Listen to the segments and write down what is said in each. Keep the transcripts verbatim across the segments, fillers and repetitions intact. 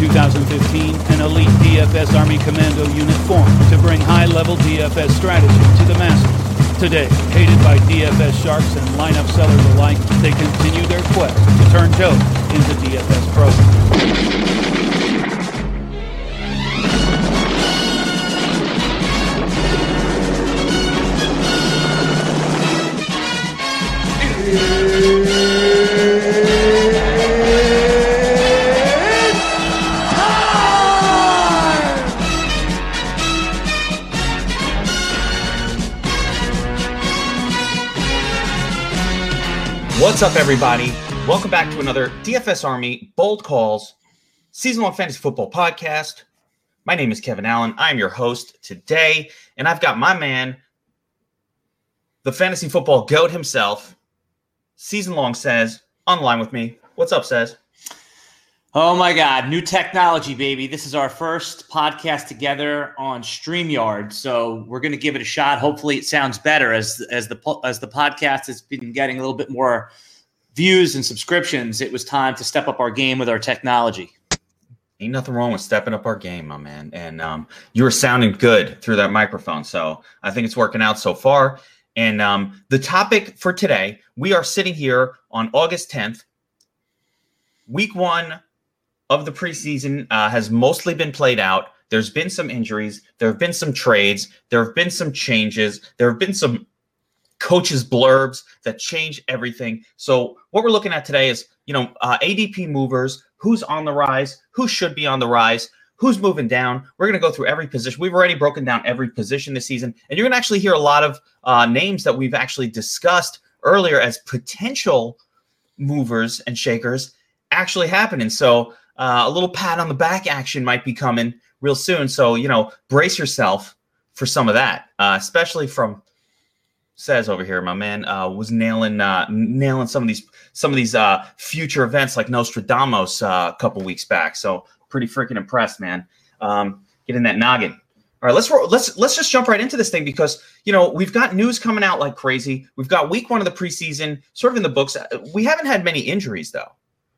two thousand fifteen, an elite D F S Army Commando unit formed to bring high-level D F S strategy to the masses. Today, hated by D F S sharks and lineup sellers alike, they continue their quest to turn Joe into D F S pros. What's up, everybody? Welcome back to another D F S Army Bold Calls season-long fantasy football podcast. My name is Kevin Allen. I'm your host today, and I've got my man, the fantasy football goat himself, season-long Says, on the line with me. What's up, Says? Oh my God, new technology, baby. This is our first podcast together on StreamYard, so we're going to give it a shot. Hopefully it sounds better as as the as the podcast has been getting a little bit more views and subscriptions. It was time to step up our game with our technology. Ain't nothing wrong with stepping up our game, my man. And um, you were sounding good through that microphone, so I think it's working out so far. And um, the topic for today, we are sitting here on August tenth. Week one of the preseason uh, has mostly been played out. There's been some injuries. There have been some trades. There have been some changes. There have been some coaches' blurbs that change everything. So what we're looking at today is, you know, uh, A D P movers, who's on the rise, who should be on the rise, who's moving down. We're going to go through every position. We've already broken down every position this season, and you're going to actually hear a lot of uh, names that we've actually discussed earlier as potential movers and shakers actually happening. So uh, a little pat on the back action might be coming real soon. So, you know, brace yourself for some of that, uh, especially from Says over here. My man uh, was nailing uh, nailing some of these some of these uh, future events like Nostradamus uh, a couple weeks back. So pretty freaking impressed, man. Um, get in that noggin. All right, let's let's let's just jump right into this thing because, you know, we've got news coming out like crazy. We've got week one of the preseason sort of in the books. We haven't had many injuries though,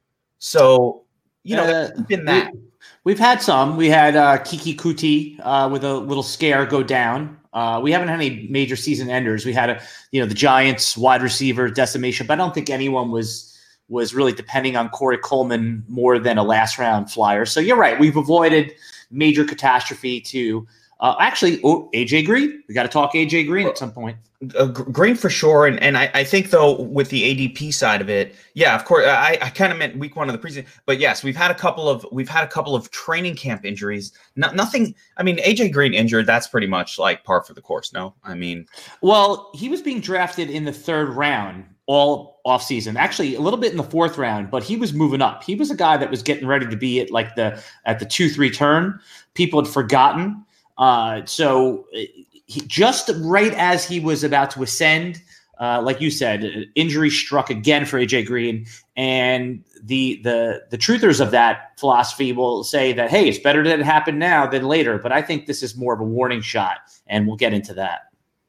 so you know, uh, been that. We, we've had some. We had uh, Kiki Kuti uh, with a little scare go down. Uh, we haven't had any major season enders. We had a, you know, the Giants wide receiver decimation, but I don't think anyone was was really depending on Corey Coleman more than a last round flyer. So you're right. We've avoided major catastrophe to uh, actually oh, A J Green. We got to talk A J Green at some point. Uh, Green for sure, and and I, I think though with the A D P side of it, yeah, of course, I, I kind of meant week one of the preseason, but yes, we've had a couple of we've had a couple of training camp injuries. No, nothing. I mean, A J Green injured. That's pretty much like par for the course. No, I mean, well, he was being drafted in the third round all offseason, actually a little bit in the fourth round, but he was moving up. He was a guy that was getting ready to be at like the at the two three turn. People had forgotten. Uh, so. He, just right as he was about to ascend, uh, like you said, injury struck again for A J Green, and the the the truthers of that philosophy will say that, hey, it's better that it happened now than later. But I think this is more of a warning shot, and we'll get into that.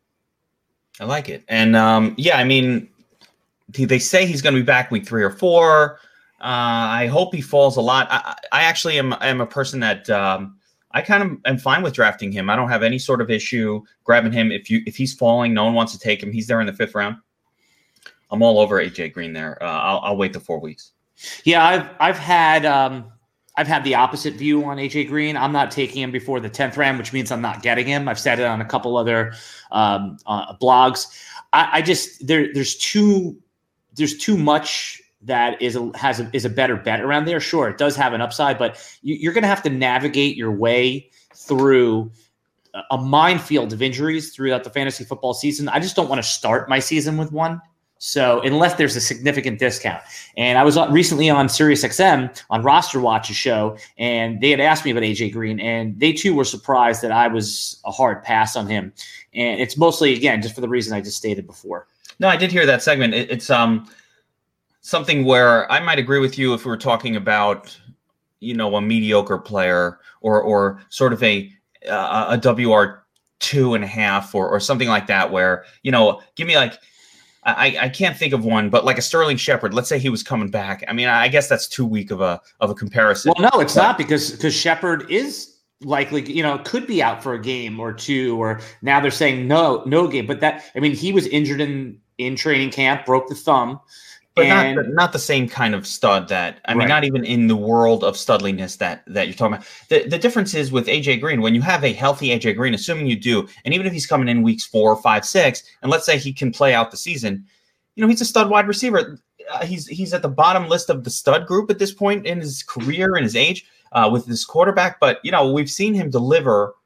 I like it, and um, yeah, I mean, they say he's going to be back week three or four. Uh, I hope he falls a lot. I, I actually am am a person that. Um, I kind of am fine with drafting him. I don't have any sort of issue grabbing him. If you if he's falling, no one wants to take him. He's there in the fifth round. I'm all over A J Green there. Uh, I'll, I'll wait the four weeks. Yeah, I've I've had um, I've had the opposite view on A J Green. I'm not taking him before the tenth round, which means I'm not getting him. I've said it on a couple other um, uh, blogs. I, I just there there's too there's too much. That is a, has a, is a better bet around there. Sure, it does have an upside, but you, you're going to have to navigate your way through a minefield of injuries throughout the fantasy football season. I just don't want to start my season with one. So unless there's a significant discount. And I was recently on SiriusXM on Roster Watch's show, and they had asked me about A J Green, and they too were surprised that I was a hard pass on him. And it's mostly, again, just for the reason I just stated before. No, I did hear that segment. It, it's um. something where I might agree with you if we were talking about, you know, a mediocre player or or sort of a uh, a W R two and a half or or something like that, where, you know, give me like I, I can't think of one, but like a Sterling Shepard, let's say he was coming back. I mean, I guess that's too weak of a of a comparison. Well, no, it's but, not because because Shepard is likely, you know, could be out for a game or two, or now they're saying no, no game. But that, I mean, he was injured in in training camp, broke the thumb. But and, not the, not the same kind of stud that I mean, right. not even in the world of studliness that that you're talking about. The the difference is with A J Green, when you have a healthy A J Green, assuming you do, and even if he's coming in weeks four, five, six, and let's say he can play out the season, you know, he's a stud wide receiver. Uh, he's he's at the bottom list of the stud group at this point in his career and his age uh, with this quarterback. But you know, we've seen him deliver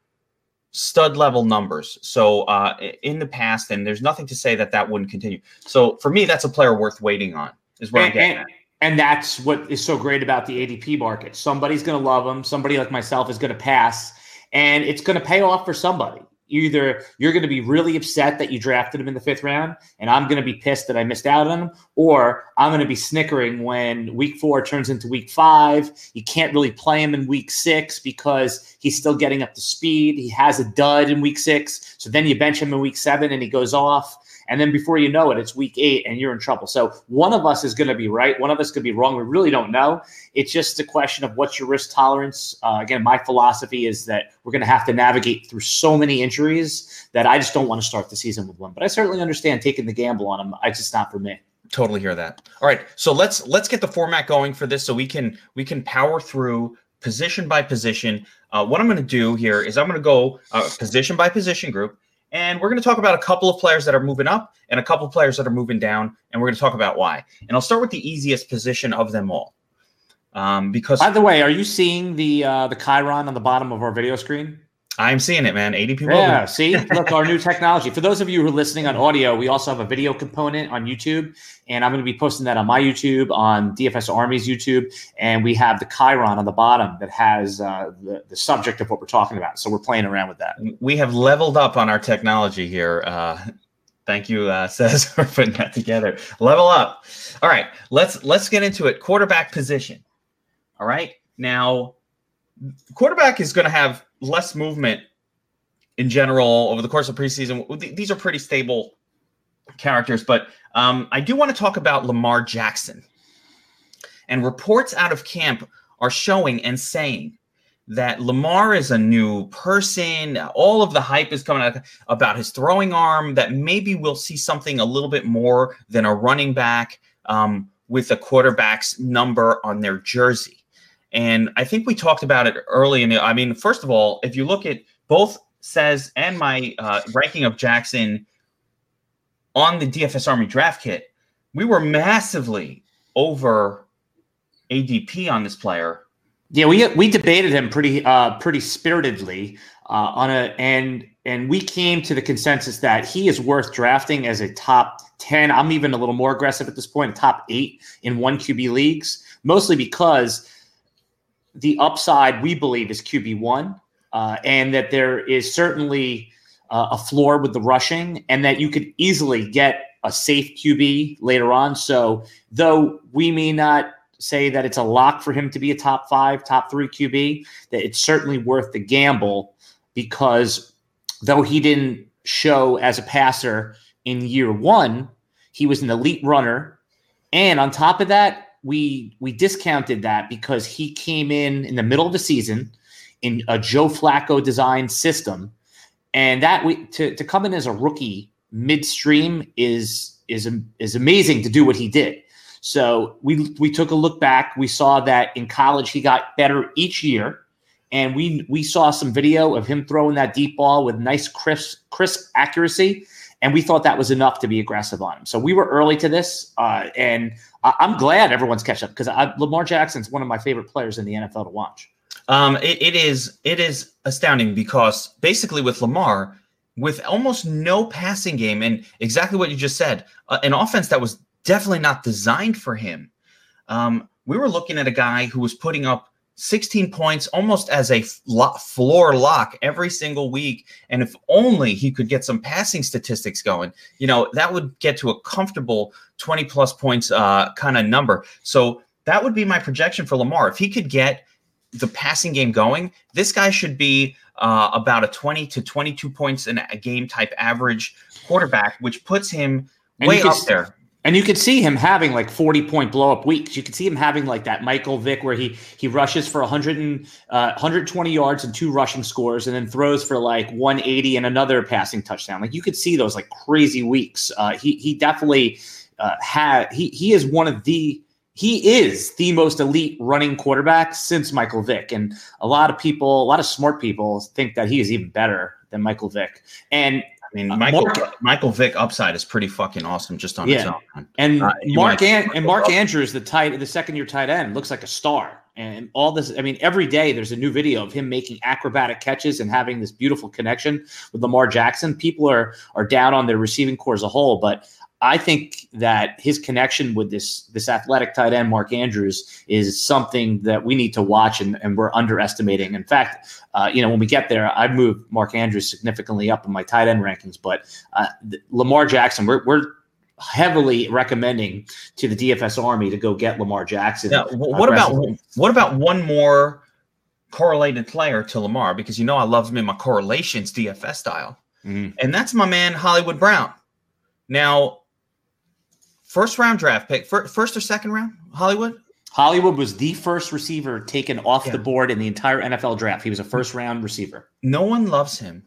stud level numbers so uh in the past, and there's nothing to say that that wouldn't continue. So for me, that's a player worth waiting on is where and, I'm getting and, at. And that's what is so great about the A D P market. Somebody's going to love him. Somebody like myself is going to pass, and it's going to pay off for somebody. Either you're going to be really upset that you drafted him in the fifth round, and I'm going to be pissed that I missed out on him, or I'm going to be snickering when week four turns into week five. You can't really play him in week six because he's still getting up to speed. He has a dud in week six. So then you bench him in week seven and he goes off. And then before you know it, it's week eight and you're in trouble. So one of us is going to be right. One of us could be wrong. We really don't know. It's just a question of what's your risk tolerance. Uh, again, my philosophy is that we're going to have to navigate through so many injuries that I just don't want to start the season with one. But I certainly understand taking the gamble on him. It's just not for me. Totally hear that. All right, so let's let's get the format going for this so we can we can power through position by position. Uh, what I'm going to do here is I'm going to go uh, position by position group. And we're going to talk about a couple of players that are moving up and a couple of players that are moving down, and we're going to talk about why. And I'll start with the easiest position of them all. Um, because by the way, are you seeing the uh, the Chiron on the bottom of our video screen? I'm seeing it, man. A D P. Yeah, see? Look, our new technology. For those of you who are listening on audio, we also have a video component on YouTube, and I'm going to be posting that on my YouTube, on D F S Army's YouTube, and we have the Chiron on the bottom that has uh, the, the subject of what we're talking about. So we're playing around with that. We have leveled up on our technology here. Uh, thank you, uh, Cez, for putting that together. Level up. All right, let's let's get into it. Quarterback position. All right, now quarterback is going to have less movement in general over the course of preseason. These are pretty stable characters, but um, I do want to talk about Lamar Jackson. And reports out of camp are showing and saying that Lamar is a new person. All of the hype is coming out about his throwing arm, that maybe we'll see something a little bit more than a running back um, with a quarterback's number on their jersey. And I think we talked about it early in the, I mean, first of all, if you look at both Cez and my uh, ranking of Jackson on the D F S Army draft kit, we were massively over A D P on this player. Yeah, we we debated him pretty uh, pretty spiritedly uh, on a and and we came to the consensus that he is worth drafting as a top ten. I'm even a little more aggressive at this point, top eight in one Q B leagues, mostly because the upside, we believe, is Q B one, uh, and that there is certainly uh, a floor with the rushing, and that you could easily get a safe Q B later on. So though we may not say that it's a lock for him to be a top five, top three Q B, that it's certainly worth the gamble, because though he didn't show as a passer in year one, he was an elite runner. And on top of that, we we discounted that because he came in in the middle of the season in a Joe Flacco designed system, and that we to, to come in as a rookie midstream is is is amazing to do what he did. So we we took a look back. We saw that in college he got better each year, and we we saw some video of him throwing that deep ball with nice crisp crisp accuracy. And we thought that was enough to be aggressive on him. So we were early to this, uh, and I- I'm glad everyone's catching up, because Lamar Jackson's one of my favorite players in the N F L to watch. Um, it, it is it is astounding, because basically with Lamar, with almost no passing game, and exactly what you just said, uh, an offense that was definitely not designed for him. Um, we were looking at a guy who was putting up sixteen points almost as a floor lock every single week. And if only he could get some passing statistics going, you know, that would get to a comfortable twenty plus points uh, kind of number. So that would be my projection for Lamar. If he could get the passing game going, this guy should be uh, about a twenty to twenty-two points in a game type average quarterback, which puts him way up there. And you could see him having like forty point blow up weeks. You could see him having like that Michael Vick where he he rushes for one hundred and, uh, one hundred twenty yards and two rushing scores, and then throws for like one eighty and another passing touchdown. Like you could see those like crazy weeks. Uh, he he definitely uh, had he he is one of the he is the most elite running quarterback since Michael Vick, and a lot of people, a lot of smart people think that he is even better than Michael Vick. And I mean, Michael Mark, Michael Vick upside is pretty fucking awesome just on yeah. its own. And uh, Mark An- and Mark Andrews, the tight, the second year tight end, looks like a star. And all this, I mean, every day there's a new video of him making acrobatic catches and having this beautiful connection with Lamar Jackson. People are are down on their receiving core as a whole, but I think that his connection with this this athletic tight end, Mark Andrews, is something that we need to watch and, and we're underestimating. In fact, uh, you know, when we get there, I've moved Mark Andrews significantly up in my tight end rankings. But uh, Lamar Jackson, we're we're heavily recommending to the D F S Army to go get Lamar Jackson. Yeah, what about what about one more correlated player to Lamar? Because you know I love him in my correlations D F S style, mm-hmm. and that's my man Hollywood Brown. Now. First round draft pick, first or second round, Hollywood? Hollywood was the first receiver taken off yeah. the board in the entire N F L draft. He was a first round receiver. No one loves him.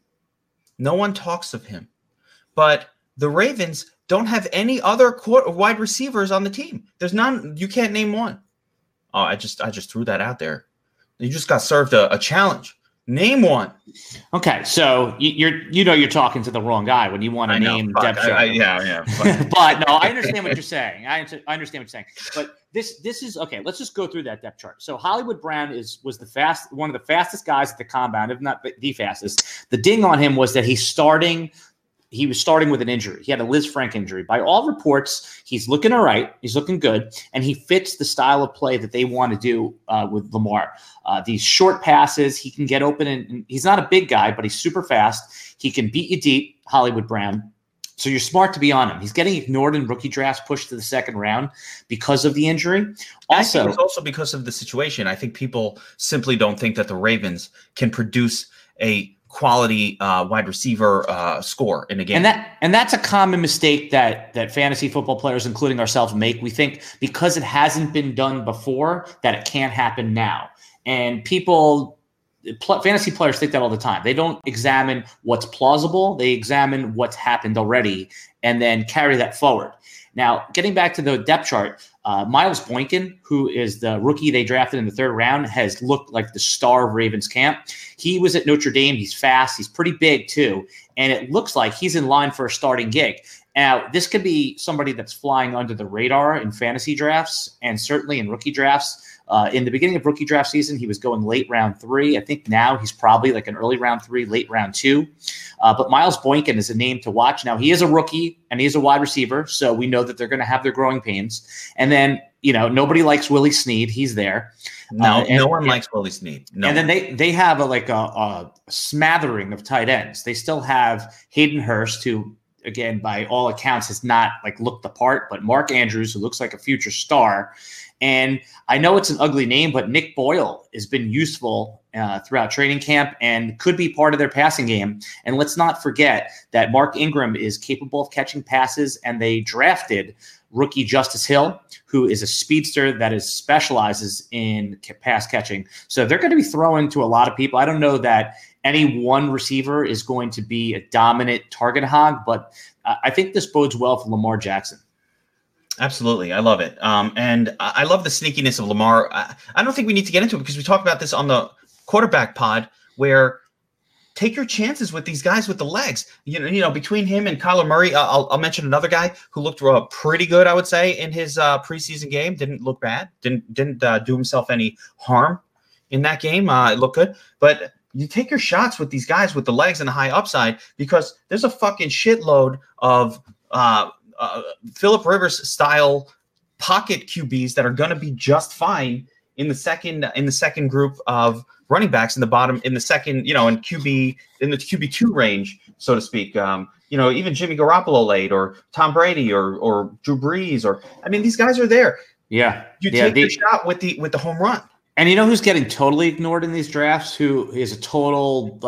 No one talks of him. But the Ravens don't have any other wide receivers on the team. There's none. You can't name one. Oh, I just I just threw that out there. You just got served a, a challenge. Name one. Okay, so you're you know you're talking to the wrong guy when you want to name depth chart. I, I, yeah, yeah. But. but no, I understand what you're saying. I, I understand what you're saying. But this this is okay. Let's just go through that depth chart. So Hollywood Brown is was the fast one of the fastest guys at the combine, if not the fastest. The ding on him was that he's starting. He was starting with an injury. He had a Liz Frank injury. By all reports, he's looking all right. He's looking good. And he fits the style of play that they want to do uh, with Lamar. Uh, these short passes, he can get open. And, and he's not a big guy, but he's super fast. He can beat you deep, Hollywood Brown. So you're smart to be on him. He's getting ignored in rookie drafts, pushed to the second round because of the injury. Also, I think it's also because of the situation. I think people simply don't think that the Ravens can produce a quality uh, wide receiver uh, score in a game. And that and that's a common mistake that that fantasy football players, including ourselves, make. We think because it hasn't been done before that it can't happen now. And people, pl- fantasy players think that all the time. They don't examine what's plausible. They examine what's happened already and then carry that forward. Now, getting back to the depth chart, uh, Miles Boykin, who is the rookie they drafted in the third round, has looked like the star of Ravens camp. He was at Notre Dame. He's fast. He's pretty big, too. And it looks like he's in line for a starting gig. Now, this could be somebody that's flying under the radar in fantasy drafts and certainly in rookie drafts. Uh, in the beginning of rookie draft season, he was going late round three. I think now he's probably like an early round three, late round two. Uh, but Miles Boykin is a name to watch. Now, he is a rookie and he's a wide receiver, so we know that they're going to have their growing pains. And then, you know, nobody likes Willie Snead. He's there. No, uh, and, no one and, likes Willie Snead. No and one. then they they have a, like a, a smattering of tight ends. They still have Hayden Hurst, who, again, by all accounts, has not like looked the part, but Mark Andrews, who looks like a future star. And I know it's an ugly name, but Nick Boyle has been useful uh, throughout training camp and could be part of their passing game. And let's not forget that Mark Ingram is capable of catching passes, and they drafted rookie Justice Hill, who is a speedster that is specializes in pass catching. So they're going to be throwing to a lot of people. I don't know that any one receiver is going to be a dominant target hog, but uh, I think this bodes well for Lamar Jackson. Absolutely. I love it. Um, and I love the sneakiness of Lamar. I, I don't think we need to get into it because we talked about this on the quarterback pod where take your chances with these guys with the legs. You know, you know, between him and Kyler Murray, I'll, I'll mention another guy who looked uh, pretty good, I would say, in his uh, preseason game. Didn't look bad. Didn't didn't uh, do himself any harm in that game. Uh, it looked good. But you take your shots with these guys with the legs and the high upside because there's a fucking shitload of uh, – Uh, Phillip Rivers style pocket Q Bs that are going to be just fine in the second in the second group of running backs in the bottom in the second, you know, in Q B in the Q B two range, so to speak. Um, you know, even Jimmy Garoppolo late or Tom Brady or or Drew Brees or I mean, these guys are there. Yeah, you yeah, take the, the shot with the with the home run. And you know who's getting totally ignored in these drafts? Who is a total like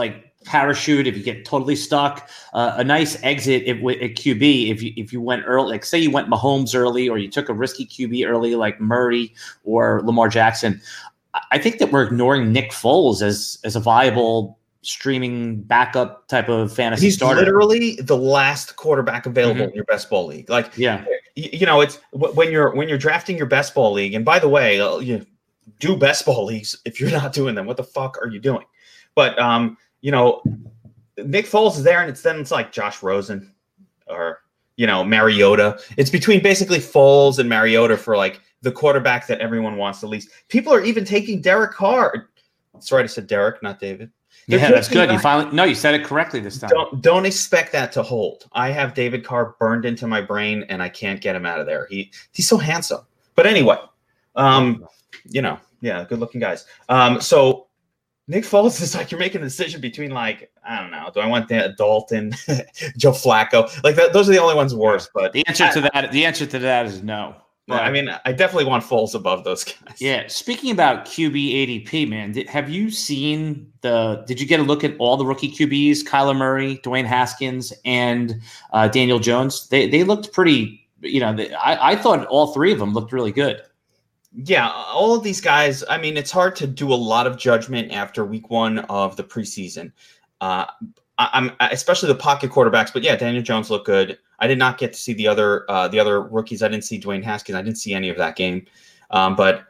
parachute if you get totally stuck. Uh, a nice exit if, at Q B if you if you went early, like say you went Mahomes early, or you took a risky Q B early like Murray or Lamar Jackson. I think that we're ignoring Nick Foles as as a viable streaming backup type of fantasy He's starter. Literally the last quarterback available Mm-hmm. in your best ball league. Like, yeah, you, you know, it's when you're when you're drafting your best ball league. And by the way, uh, you do best ball leagues. If you're not doing them, what the fuck are you doing? But um, you know, Nick Foles is there, and it's then it's like Josh Rosen or you know Mariota. It's between basically Foles and Mariota for like the quarterback that everyone wants the least. People are even taking Derek Carr. That's right, I said Derek, not David. They're yeah, that's good. guys. You finally no, you said it correctly this time. Don't don't expect that to hold. I have David Carr burned into my brain, and I can't get him out of there. He he's so handsome. But anyway, um, you know, yeah, good looking guys. Um, so Nick Foles is like you're making a decision between like I don't know. Do I want Dan- Dalton, Joe Flacco? Like that. Those are the only ones worse. But The answer I, to that, the answer to that is no. Well, I mean, I definitely want Foles above those guys. Yeah. Speaking about Q B A D P, man, did, have you seen the? Did you get a look at all the rookie Q Bs? Kyler Murray, Dwayne Haskins, and uh, Daniel Jones. They they looked pretty. You know, they, I I thought all three of them looked really good. Yeah, all of these guys. I mean, it's hard to do a lot of judgment after week one of the preseason. Uh, I, I'm especially the pocket quarterbacks, but yeah, Daniel Jones looked good. I did not get to see the other uh, the other rookies. I didn't see Dwayne Haskins. I didn't see any of that game. Um, but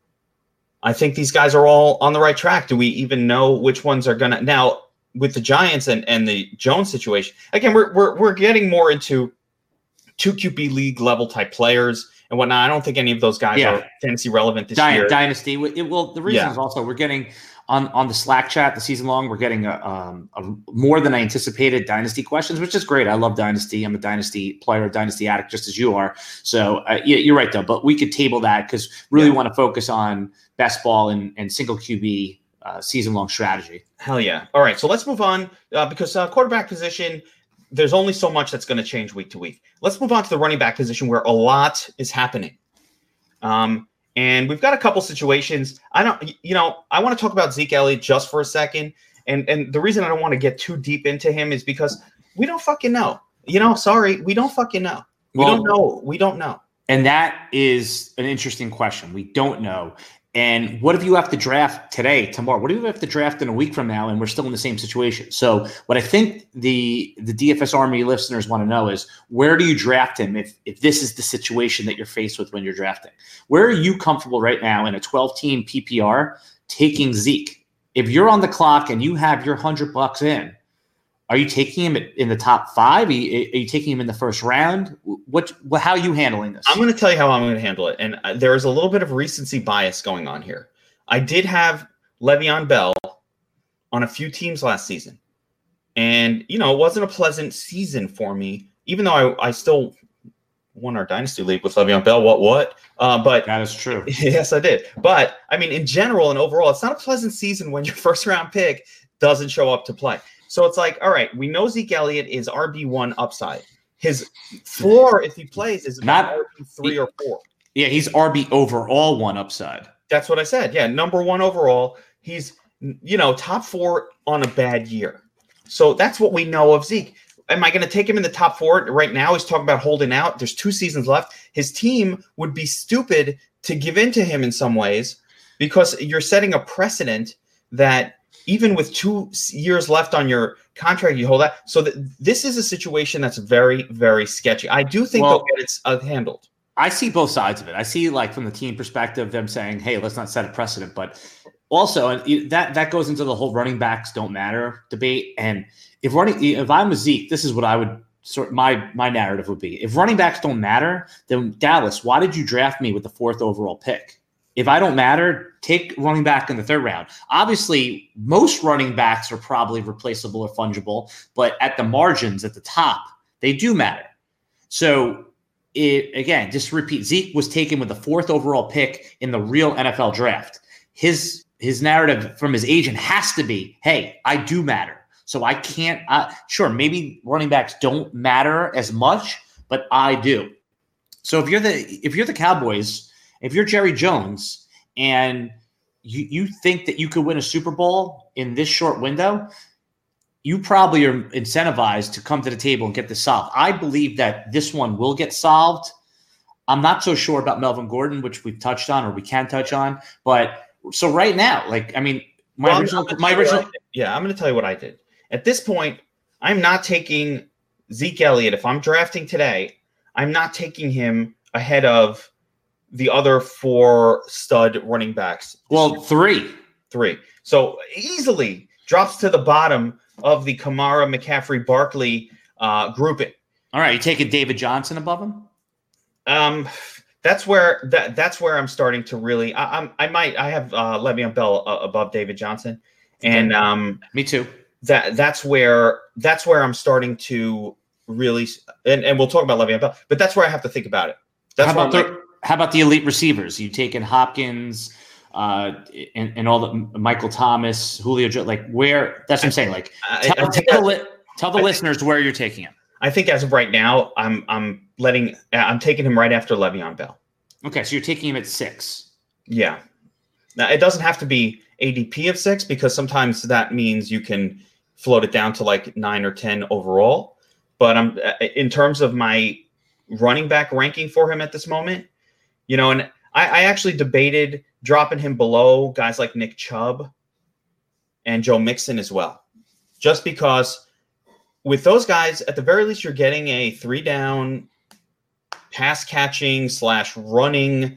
I think these guys are all on the right track. Do we even know which ones are gonna now with the Giants and, and the Jones situation? Again, we're we're we're getting more into two Q B league level type players and whatnot. I don't think any of those guys Yeah. are fantasy relevant this Dy- year. Dynasty. It, well, the reason Yeah. is also we're getting on on the Slack chat the season long. We're getting a, um, a more than I anticipated Dynasty questions, which is great. I love Dynasty. I'm a Dynasty player, a Dynasty addict, just as you are. So uh, yeah, you're right though. But we could table that because really Yeah. want to focus on best ball and, and single Q B uh, season long strategy. Hell yeah. All right, so let's move on uh, because uh, quarterback position, there's only so much that's going to change week to week. Let's move on to the running back position where a lot is happening. Um, and we've got a couple situations. I don't, you know, I want to talk about Zeke Elliott just for a second. And and the reason I don't want to get too deep into him is because we don't fucking know. You know, sorry, we don't fucking know. We Well- don't know. We don't know. And that is an interesting question. We don't know. And what if you have to draft today, tomorrow? What if you have to draft in a week from now and we're still in the same situation? So what I think the the D F S Army listeners want to know is where do you draft him if if this is the situation that you're faced with when you're drafting? Where are you comfortable right now in a twelve-team P P R taking Zeke? If you're on the clock and you have your one hundred bucks in, are you taking him in the top five? Are you, are you taking him in the first round? What, what? How are you handling this? I'm going to tell you how I'm going to handle it. And uh, there is a little bit of recency bias going on here. I did have Le'Veon Bell on a few teams last season. And, you know, it wasn't a pleasant season for me, even though I, I still won our Dynasty League with Le'Veon Bell. What, what? Uh, but That is true. yes, I did. But, I mean, in general and overall, it's not a pleasant season when your first round pick doesn't show up to play. So it's like, all right, we know Zeke Elliott is R B one upside. His floor, if he plays, is Not- R B three or four. Yeah, he's R B overall one upside. That's what I said. Yeah, number one overall. He's, you know, top four on a bad year. So that's what we know of Zeke. Am I going to take him in the top four right now? He's talking about holding out. There's two seasons left. His team would be stupid to give in to him in some ways because you're setting a precedent that even with two years left on your contract, you hold that. So th- this is a situation that's very, very sketchy. I do think Well, they'll get it uh, handled. I see both sides of it. I see, like, from the team perspective, them saying, hey, let's not set a precedent. But also, and that that goes into the whole running backs don't matter debate. And if running, if I'm a Zeke, this is what I would sort my my narrative would be. If running backs don't matter, then Dallas, why did you draft me with the fourth overall pick? If I don't matter, take running back in the third round. Obviously, most running backs are probably replaceable or fungible, but at the margins, at the top, they do matter. So, it, again, just to repeat, Zeke was taken with the fourth overall pick in the real N F L draft. His his narrative from his agent has to be, hey, I do matter. So I can't uh, – sure, maybe running backs don't matter as much, but I do. So if you're the if you're the Cowboys – if you're Jerry Jones and you, you think that you could win a Super Bowl in this short window, you probably are incentivized to come to the table and get this solved. I believe that this one will get solved. I'm not so sure about Melvin Gordon, which we've touched on or we can touch on. But so right now, like, I mean, my well, original, my original, yeah, I'm going to tell you what I did. At this point, I'm not taking Zeke Elliott. If I'm drafting today, I'm not taking him ahead of the other four stud running backs. Well, three. Three. So easily drops to the bottom of the Kamara, McCaffrey, Barkley uh, grouping. All right, you taking David Johnson above him? Um, that's where that that's where I'm starting to really. I, I'm I might I have uh, Le'Veon Bell uh, above David Johnson, and Okay. um, Me too. that that's where that's where I'm starting to really. And, and we'll talk about Le'Veon Bell, but that's where I have to think about it. That's How about where the I'm like, how about the elite receivers? You taking Hopkins, uh, and, and all the Michael Thomas, Julio, Jo- like where? That's what I'm saying. Like I- tell, I think tell, the, that- li- tell the I think- listeners where you're taking him. I think as of right now, I'm I'm letting I'm taking him right after Le'Veon Bell. Okay, so you're taking him at six. Yeah. Now it doesn't have to be A D P of six because sometimes that means you can float it down to like nine or ten overall. But I'm in terms of my running back ranking for him at this moment, you know, and I, I actually debated dropping him below guys like Nick Chubb and Joe Mixon as well, just because with those guys, at the very least, you're getting a three down pass catching slash running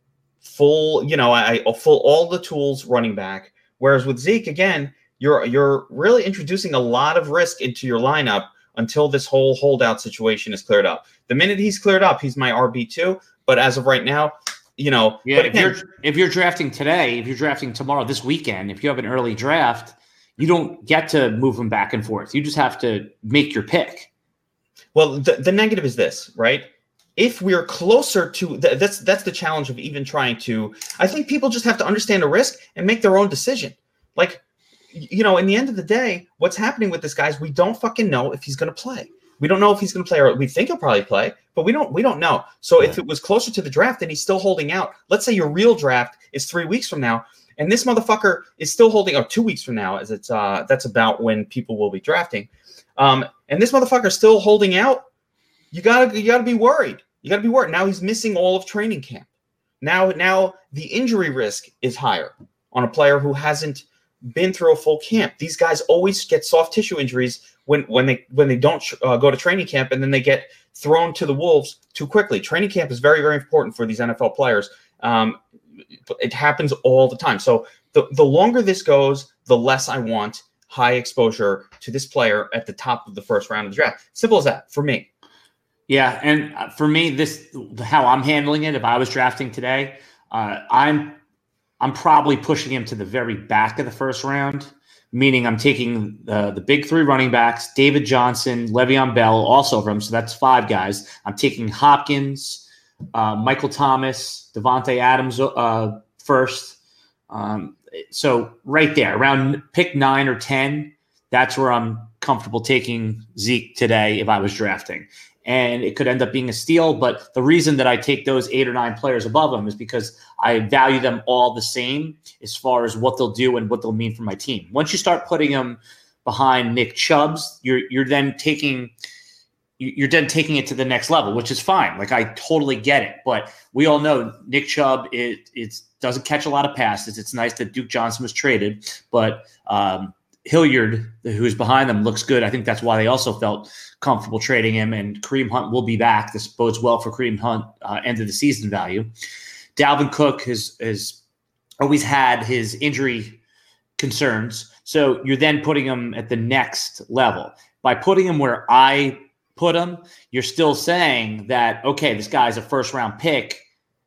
full, you know, I a full all the tools running back. Whereas with Zeke, again, you're you're really introducing a lot of risk into your lineup until this whole holdout situation is cleared up. The minute he's cleared up, he's my R B two. But as of right now, you know, Yeah, but if again, you're if you're drafting today, if you're drafting tomorrow, this weekend, if you have an early draft, you don't get to move them back and forth. You just have to make your pick. well, the, the negative is this, right? If we're closer to th- that's that's the challenge of even trying to. I think people just have to understand the risk and make their own decision. Like, you know, in the end of the day, what's happening with this guy is we don't fucking know if he's going to play. We don't know if he's going to play, or we think he'll probably play, but we don't we don't know. So if it was closer to the draft and he's still holding out, let's say your real draft is three weeks from now, and this motherfucker is still holding out two weeks from now, as it's uh that's about when people will be drafting, um, and this motherfucker is still holding out. You gotta you gotta be worried. You gotta be worried. Now he's missing all of training camp. Now now the injury risk is higher on a player who hasn't been through a full camp. These guys always get soft tissue injuries when when they when they don't uh, go to training camp, and then they get thrown to the wolves too quickly. Training camp is very very important for these N F L players. Um, it happens all the time. So the the longer this goes, the less I want high exposure to this player at the top of the first round of the draft. Simple as that for me. Yeah, and for me, this how I'm handling it. If I was drafting today, uh, I'm I'm probably pushing him to the very back of the first round, meaning I'm taking the the big three running backs: David Johnson, Le'Veon Bell, also over him. So that's five guys. I'm taking Hopkins, uh, Michael Thomas, Devontae Adams uh, first. Um, so right there, around pick nine or ten, that's where I'm comfortable taking Zeke today if I was drafting. And it could end up being a steal. But the reason that I take those eight or nine players above them is because I value them all the same as far as what they'll do and what they'll mean for my team. Once you start putting them behind Nick Chubb's, you're you're then taking you're then taking it to the next level, which is fine. Like, I totally get it. But we all know Nick Chubb it it doesn't catch a lot of passes. It's nice that Duke Johnson was traded, but um, Hilliard, who's behind them, looks good. I think that's why they also felt comfortable trading him, and Kareem Hunt will be back. This bodes well for Kareem Hunt uh, end of the season value. Dalvin Cook has, has always had his injury concerns, so you're then putting him at the next level. By putting him where I put him, you're still saying that, okay, this guy's a first-round pick,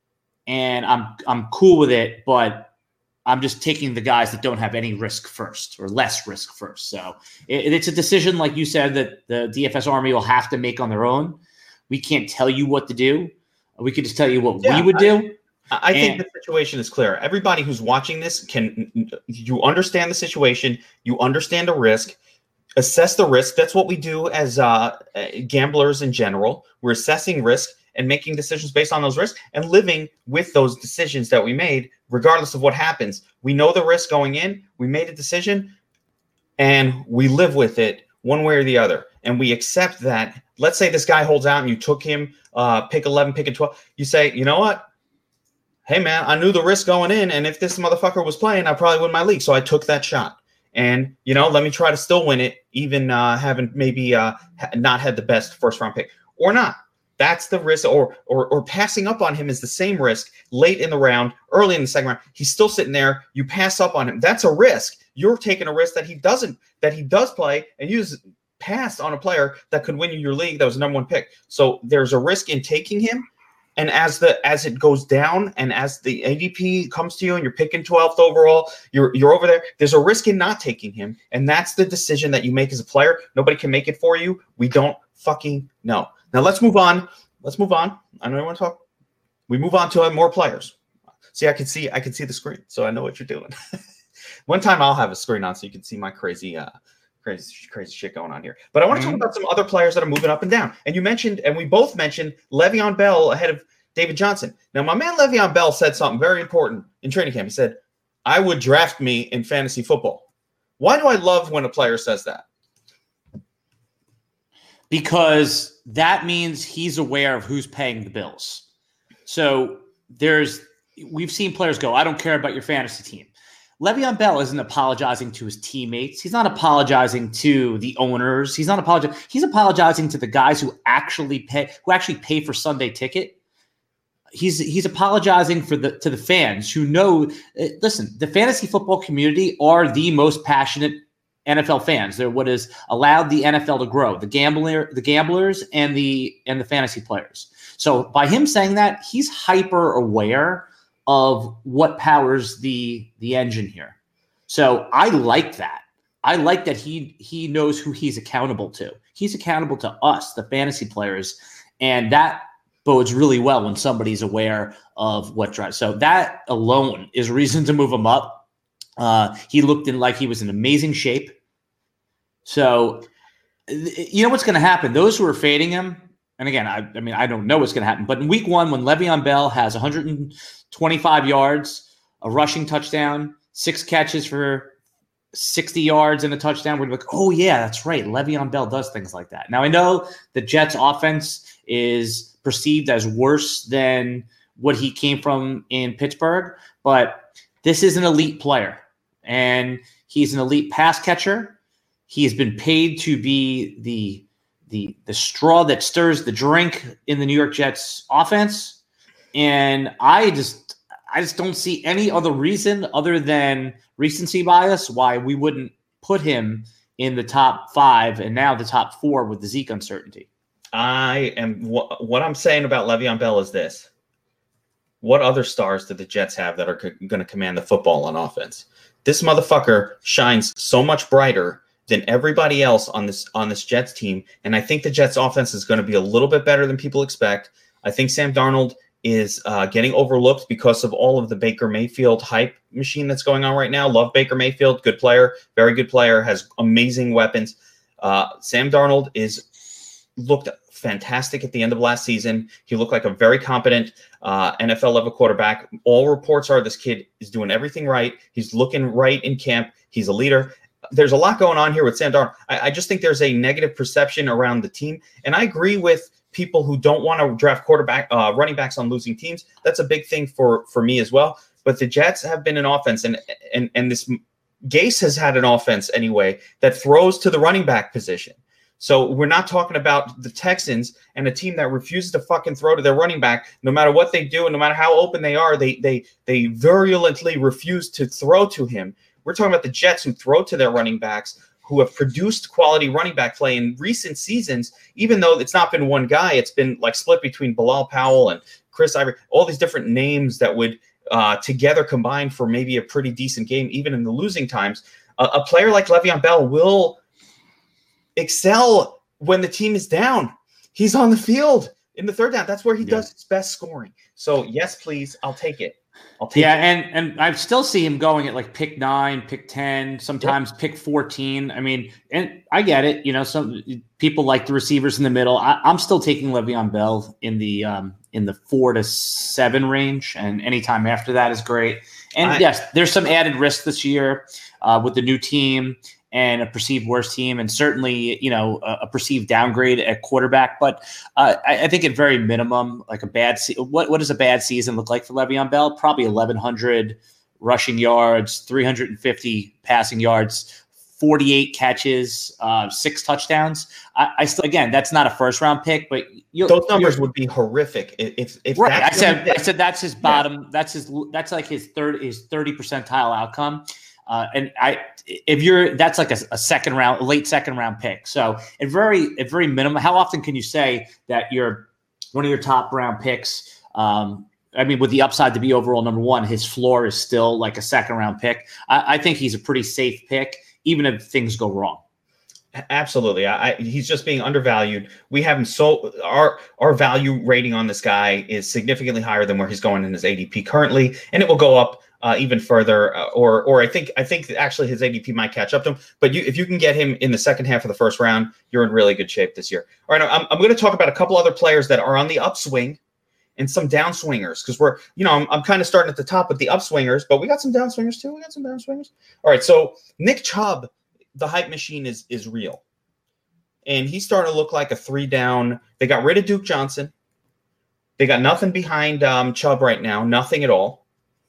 and I'm I'm cool with it, but I'm just taking the guys that don't have any risk first, or less risk first. So it, it's a decision, like you said, that the D F S Army will have to make on their own. We can't tell you what to do. We could just tell you what Yeah, we would do. I, I think And- the situation is clear. Everybody who's watching this can you understand the situation, you understand the risk, assess the risk. That's what we do as uh, gamblers in general. We're assessing risk and making decisions based on those risks and living with those decisions that we made, regardless of what happens. We know the risk going in. We made a decision. and we live with it one way or the other. And we accept that. Let's say this guy holds out and you took him uh, pick eleven, pick twelve. You say, you know what? Hey, man, I knew the risk going in. And if this motherfucker was playing, I probably win my league. So I took that shot. And, you know, let me try to still win it, even uh, having maybe uh, ha- not had the best first round pick or not. That's the risk, or, or or passing up on him is the same risk late in the round, early in the second round. He's still sitting there. You pass up on him. That's a risk. You're taking a risk that he doesn't, that he does play, and you just passed on a player that could win you your league that was the number one pick. So there's a risk in taking him. And as the as it goes down, and as the A D P comes to you, and you're picking twelfth overall, you're you're over there. There's a risk in not taking him, and that's the decision that you make as a player. Nobody can make it for you. We don't fucking know. Now let's move on. Let's move on. I know you want to talk. We move on to more players. See, I can see I can see the screen, so I know what you're doing. One time I'll have a screen on so you can see my crazy, uh, crazy, crazy shit going on here. But I want to mm-hmm. talk about some other players that are moving up and down. And you mentioned, and we both mentioned Le'Veon Bell ahead of David Johnson. Now, my man Le'Veon Bell said something very important in training camp. He said, "I would draft me in fantasy football." Why do I love when a player says that? Because that means he's aware of who's paying the bills. So there's, we've seen players go, I don't care about your fantasy team. Le'Veon Bell isn't apologizing to his teammates. He's not apologizing to the owners. He's not apologizing. He's apologizing to the guys who actually pay, who actually pay for Sunday ticket. He's he's apologizing for the to the fans who know. Listen, the fantasy football community are the most passionate N F L fans. They're what has allowed the N F L to grow. The gambler, the gamblers, and the and the fantasy players. So by him saying that, he's hyper aware of what powers the the engine here. So I like that. I like that he he knows who he's accountable to. He's accountable to us, the fantasy players, and that bodes really well when somebody's aware of what drives. So that alone is reason to move him up. Uh, he looked in like he was in amazing shape. So, you know what's going to happen? Those who are fading him, and again, I, I mean, I don't know what's going to happen, but in week one, when Le'Veon Bell has one hundred twenty-five yards, a rushing touchdown, six catches for sixty yards and a touchdown, we're like, oh, yeah, that's right. Le'Veon Bell does things like that. Now, I know the Jets' offense is perceived as worse than what he came from in Pittsburgh, but this is an elite player, and he's an elite pass catcher. He has been paid to be the, the, the straw that stirs the drink in the New York Jets offense. And I just I just don't see any other reason other than recency bias why we wouldn't put him in the top five and now the top four with the Zeke uncertainty. I am wh- what I'm saying about Le'Veon Bell is this. What other stars do the Jets have that are c- going to command the football on offense? This motherfucker shines so much brighter than everybody else on this on this Jets team, and I think the Jets offense is going to be a little bit better than people expect. I think Sam Darnold is uh, getting overlooked because of all of the Baker Mayfield hype machine that's going on right now. Love Baker Mayfield, good player, very good player, has amazing weapons. Uh, Sam Darnold is looked fantastic at the end of last season. He looked like a very competent uh, N F L level quarterback. All reports are this kid is doing everything right. He's looking right in camp. He's a leader. There's a lot going on here with Sam Darnold. I, I just think there's a negative perception around the team. And I agree with people who don't want to draft quarterback, uh, running backs on losing teams. That's a big thing for, for me as well. But the Jets have been an offense, and and and this Gase has had an offense anyway that throws to the running back position. So we're not talking about the Texans and a team that refuses to fucking throw to their running back, no matter what they do and no matter how open they are, they they they virulently refuse to throw to him. We're talking about the Jets who throw to their running backs, who have produced quality running back play in recent seasons, even though it's not been one guy. It's been like split between Bilal Powell and Chris Ivory, all these different names that would uh, together combine for maybe a pretty decent game, even in the losing times. Uh, a player like Le'Veon Bell will excel when the team is down. He's on the field in the third down. That's where he yeah. does his best scoring. So yes, please, I'll take it. I'll take yeah, it. and and I still see him going at like pick nine, pick ten, sometimes yep. pick fourteen. I mean, and I get it. You know, some people like the receivers in the middle. I, I'm still taking Le'Veon Bell in the um, in the four to seven range, and anytime after that is great. And I, yes, there's some added risk this year. Uh, uh, with the new team and a perceived worse team, and certainly, you know, a, a perceived downgrade at quarterback. But uh, I, I think at very minimum, like a bad se- what what does a bad season look like for Le'Veon Bell? Probably eleven hundred rushing yards, three hundred fifty passing yards, forty-eight catches, uh, six touchdowns. I, I still, again, that's not a first round pick, but you, those numbers would be horrific if if right. that's I said pick, I said that's his bottom. Yeah. That's his. That's like his third his thirty percentile outcome. Uh, and I, if you're, that's like a, a second round, a late second round pick. So at very, at very minimum, how often can you say that you're one of your top round picks? Um, I mean, with the upside to be overall number one, his floor is still like a second round pick. I, I think he's a pretty safe pick, even if things go wrong. Absolutely. I, I, he's just being undervalued. We have him so our our value rating on this guy is significantly higher than where he's going in his A D P currently, and it will go up uh, even further. Uh, or or I think I think actually his A D P might catch up to him. But you, if you can get him in the second half of the first round, you're in really good shape this year. All right, I'm I'm going to talk about a couple other players that are on the upswing and some downswingers, because we're you know I'm I'm kind of starting at the top with the upswingers, but we got some downswingers too. We got some downswingers. All right, so Nick Chubb. The hype machine is is real, and he's starting to look like a three down. They got rid of Duke Johnson. They got nothing behind um, Chubb right now, nothing at all.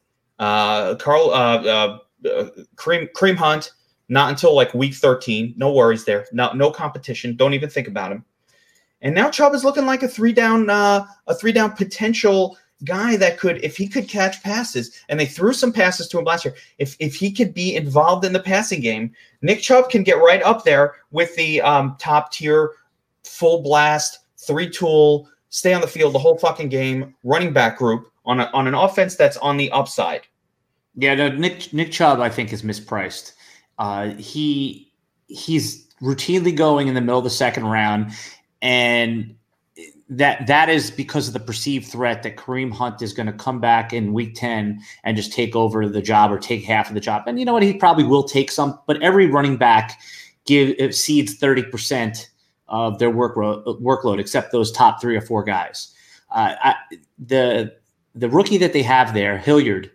Uh, Carl uh, uh, uh, Kareem Kareem Hunt, not until like week thirteen. No worries there. No no competition. Don't even think about him. And now Chubb is looking like a three down uh, a three down potential guy that could, if he could catch passes, and they threw some passes to him last year, if if he could be involved in the passing game, Nick Chubb can get right up there with the um, top tier, full blast, three tool, stay on the field the whole fucking game, running back group on a, on an offense that's on the upside. Yeah, no, Nick Nick Chubb, I think, is mispriced. Uh, he he's routinely going in the middle of the second round, and that that is because of the perceived threat that Kareem Hunt is going to come back in week ten and just take over the job or take half of the job. And you know what? He probably will take some, but every running back give exceeds thirty percent of their work workload, except those top three or four guys. Uh, I, the the rookie that they have there, Hilliard,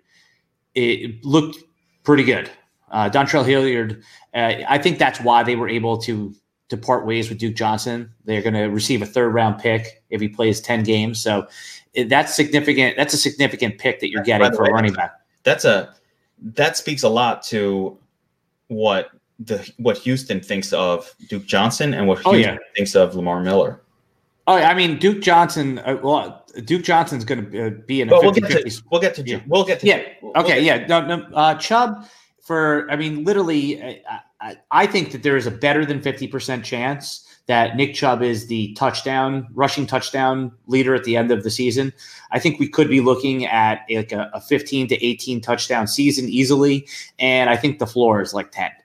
it looked pretty good. Uh, Dontrell Hilliard, uh, I think that's why they were able to to part ways with Duke Johnson. They're going to receive a third round pick if he plays ten games. So that's significant. That's a significant pick that you're getting for a running back. That's a, that speaks a lot to what the, what Houston thinks of Duke Johnson and what Houston oh, yeah. thinks of Lamar Miller. Oh, I mean, Duke Johnson, uh, well, Duke Johnson's going to be in a well, fifty we'll get to, we'll get to, yeah. we'll get to, yeah. We'll, okay. we'll yeah. No, no, uh, Chubb for, I mean, literally, I, I, I think that there is a better than fifty percent chance that Nick Chubb is the touchdown, rushing touchdown leader at the end of the season. I think we could be looking at like a, a fifteen to eighteen touchdown season easily. And I think the floor is like ten.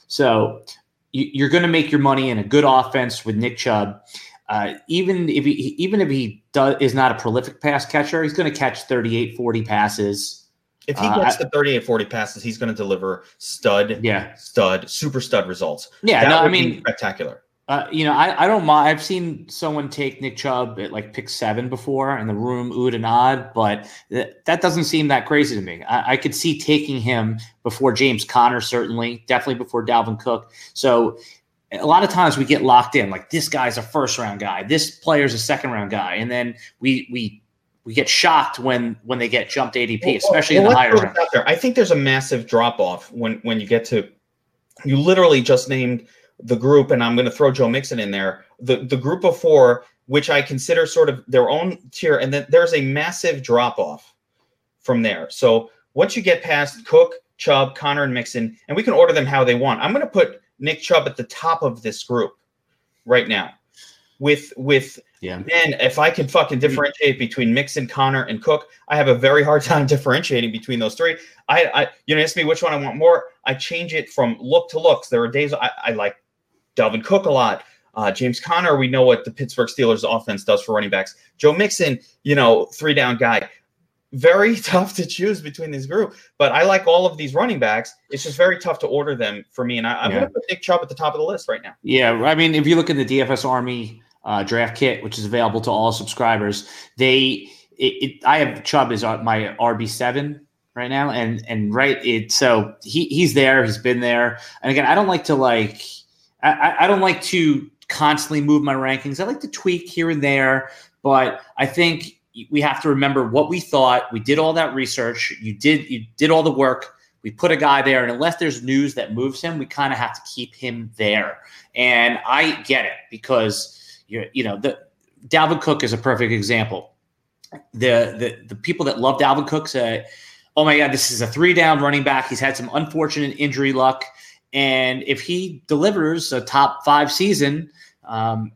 So you, you're going to make your money in a good offense with Nick Chubb. Uh, even if he, even if he does, is not a prolific pass catcher, he's going to catch thirty-eight, forty passes. If he gets uh, the thirty-eight, forty passes, he's going to deliver stud, yeah. stud, super stud results. Yeah, that no, would I mean, be spectacular. Uh, you know, I, I don't mind. I've seen someone take Nick Chubb at like pick seven before, and the room oohed and awed, but th- that doesn't seem that crazy to me. I, I could see taking him before James Conner, certainly, definitely before Dalvin Cook. So a lot of times we get locked in, like this guy's a first round guy, this player's a second round guy, and then we we we get shocked when when they get jumped A D P, especially well, well, in the higher round. Out there. I think there's a massive drop off when when you get to, you literally just named the group, and I'm going to throw Joe Mixon in there, the the group of four, which I consider sort of their own tier, and then there's a massive drop off from there. So once you get past Cook, Chubb, Connor, and Mixon, and we can order them how they want. I'm going to put Nick Chubb at the top of this group right now. With with yeah, man, if I could fucking differentiate between Mixon, Connor, and Cook, I have a very hard time differentiating between those three. I, I you know, ask me which one I want more. I change it from look to looks. There are days I, I like Dalvin Cook a lot. Uh, James Conner, we know what the Pittsburgh Steelers offense does for running backs. Joe Mixon, you know, three down guy. Very tough to choose between this group, but I like all of these running backs. It's just very tough to order them for me, and I, I'm yeah. going to put Nick Chubb at the top of the list right now. Yeah, I mean, if you look at the D F S Army uh, draft kit, which is available to all subscribers, they it, it, I have Chubb as my R B seven right now, and and right it so he he's there, he's been there, and again, I don't like to like I, I don't like to constantly move my rankings. I like to tweak here and there, but I think we have to remember what we thought. We did all that research. You did you did all the work. We put a guy there, and unless there's news that moves him, we kind of have to keep him there. And I get it because you you know the Dalvin Cook is a perfect example. The the the people that love Dalvin Cook say, "Oh my God, this is a three down running back. He's had some unfortunate injury luck, and if he delivers a top five season, um,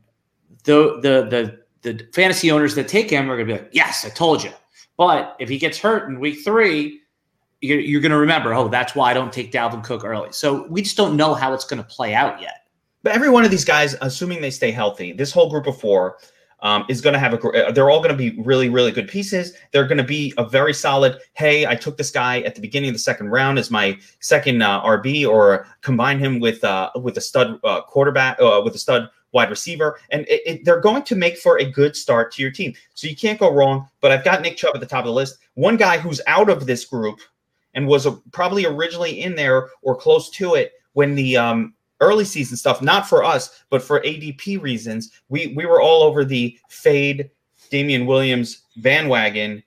the the the the fantasy owners that take him are going to be like, yes, I told you. But if he gets hurt in week three, you're, you're going to remember, oh, that's why I don't take Dalvin Cook early. So we just don't know how it's going to play out yet. But every one of these guys, assuming they stay healthy, this whole group of four um, is going to have a – they're all going to be really, really good pieces. They're going to be a very solid, hey, I took this guy at the beginning of the second round as my second uh, R B, or combine him with uh, with a stud uh, quarterback, uh, with a stud – wide receiver, and it, it, they're going to make for a good start to your team. So you can't go wrong, but I've got Nick Chubb at the top of the list. One guy who's out of this group and was a, probably originally in there or close to it when the um, early season stuff, not for us, but for A D P reasons, we, we were all over the fade Damian Williams bandwagon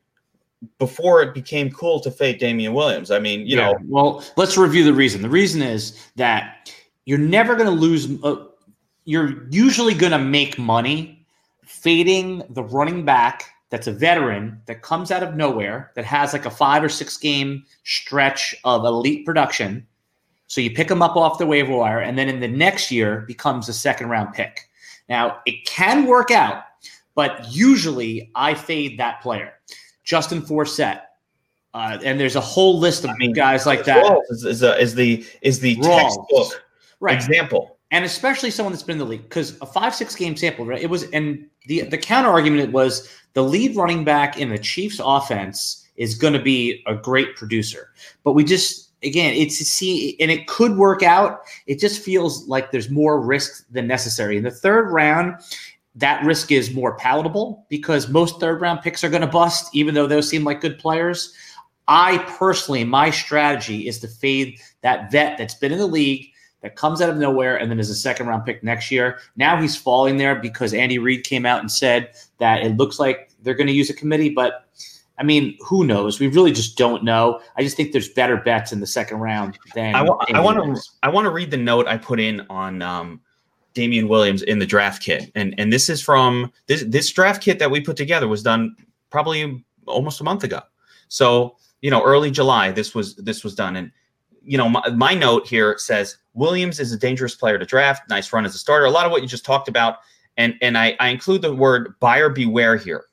before it became cool to fade Damian Williams. I mean, you yeah. know. Well, let's review the reason. The reason is that you're never going to lose uh, – you're usually going to make money fading the running back that's a veteran that comes out of nowhere, that has like a five or six game stretch of elite production. So you pick him up off the waiver wire, and then in the next year becomes a second round pick. Now, it can work out, but usually I fade that player. Justin Forsett. Uh, and there's a whole list of I mean, guys like that. Is, is, a, is the, is the textbook right. example. And especially someone that's been in the league, because a five, six game sample, right? It was, and the the counter argument was the lead running back in the Chiefs offense is going to be a great producer. But we just, again, it's to see, and it could work out. It just feels like there's more risk than necessary. In the third round, that risk is more palatable because most third round picks are going to bust, even though those seem like good players. I personally, my strategy is to fade that vet that's been in the league, that comes out of nowhere and then is a second round pick next year. Now he's falling there because Andy Reid came out and said that it looks like they're going to use a committee. But, I mean, who knows? We really just don't know. I just think there's better bets in the second round than I, w- I want to I want to read the note I put in on um, Damian Williams in the draft kit. And and this is from this, – this draft kit that we put together was done probably almost a month ago. So, you know, early July, this was this was done. And, you know, my, my note here says Williams is a dangerous player to draft. Nice run as a starter. A lot of what you just talked about. And and I, I include the word buyer beware here.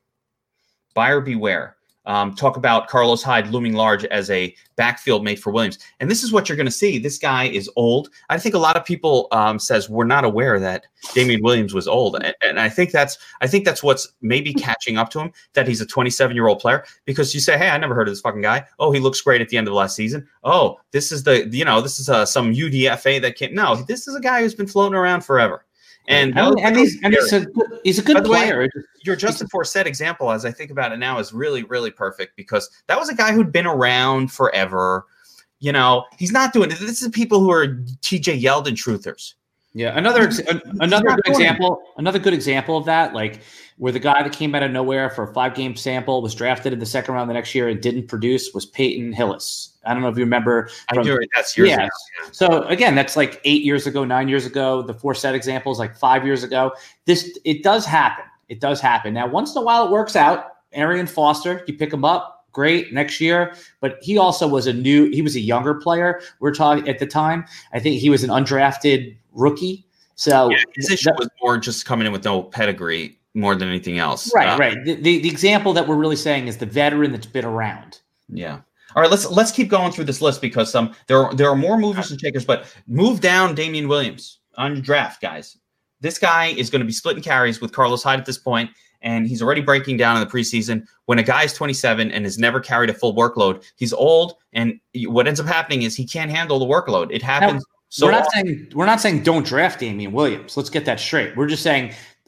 Buyer beware. Um, talk about Carlos Hyde looming large as a backfield mate for Williams. And this is what you're going to see. This guy is old. I think a lot of people um, says we're not aware that Damian Williams was old. And, and I think that's I think that's what's maybe catching up to him, that he's a twenty-seven-year-old player, because you say, hey, I never heard of this fucking guy. Oh, he looks great at the end of last season. Oh, this is the, you know, this is uh, some U D F A that came. No, this is a guy who's been floating around forever. And, and, and, he's, and he's, a, he's a good player. Way, your Justin Forsett example, as I think about it now, is really, really perfect, because that was a guy who'd been around forever. You know, he's not doing it. This is people who are T J Yeldon truthers. Yeah, another ex- another good example, it. another good example of that, like where the guy that came out of nowhere for a five-game sample was drafted in the second round the next year and didn't produce, was Peyton Hillis. I don't know if you remember. From, I do. That's years yeah. ago. So again, that's like eight years ago, nine years ago. The Forsett example is like five years ago. This it does happen. It does happen. Now, once in a while, it works out. Arian Foster, you pick him up, great next year. But he also was a new. He was a younger player. We're talking at the time. I think he was an undrafted rookie. So yeah, his issue was more just coming in with no pedigree more than anything else. Right, uh, right. The, the the example that we're really saying is the veteran that's been around. Yeah. All right, let's let's keep going through this list, because um there are, there are more movers and shakers, but move down Damian Williams on your draft, guys. This guy is going to be splitting carries with Carlos Hyde at this point, and he's already breaking down in the preseason. When a guy is twenty-seven and has never carried a full workload, he's old, and what ends up happening is he can't handle the workload. It happens. Now, so we're not often. saying we're not saying don't draft Damian Williams. Let's get that straight. We're just saying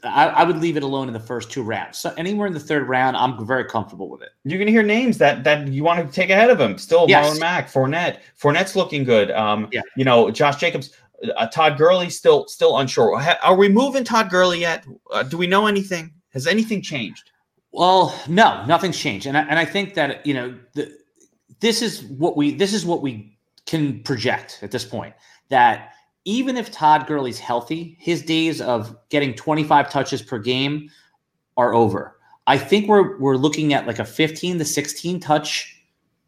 I, I would leave it alone in the first two rounds. So anywhere in the third round, I'm very comfortable with it. You're going to hear names that that you want to take ahead of him. Still, Yes. Marlon Mack, Fournette. Fournette's looking good. Um, Yeah. You know, Josh Jacobs, uh, Todd Gurley still still unsure. Ha- Are we moving Todd Gurley yet? Uh, do we know anything? Has anything changed? Well, no, nothing's changed, and I, and I think that you know the, this is what we this is what we can project at this point. That even if Todd Gurley's healthy, his days of getting twenty-five touches per game are over. I think we're we're looking at like a fifteen to sixteen touch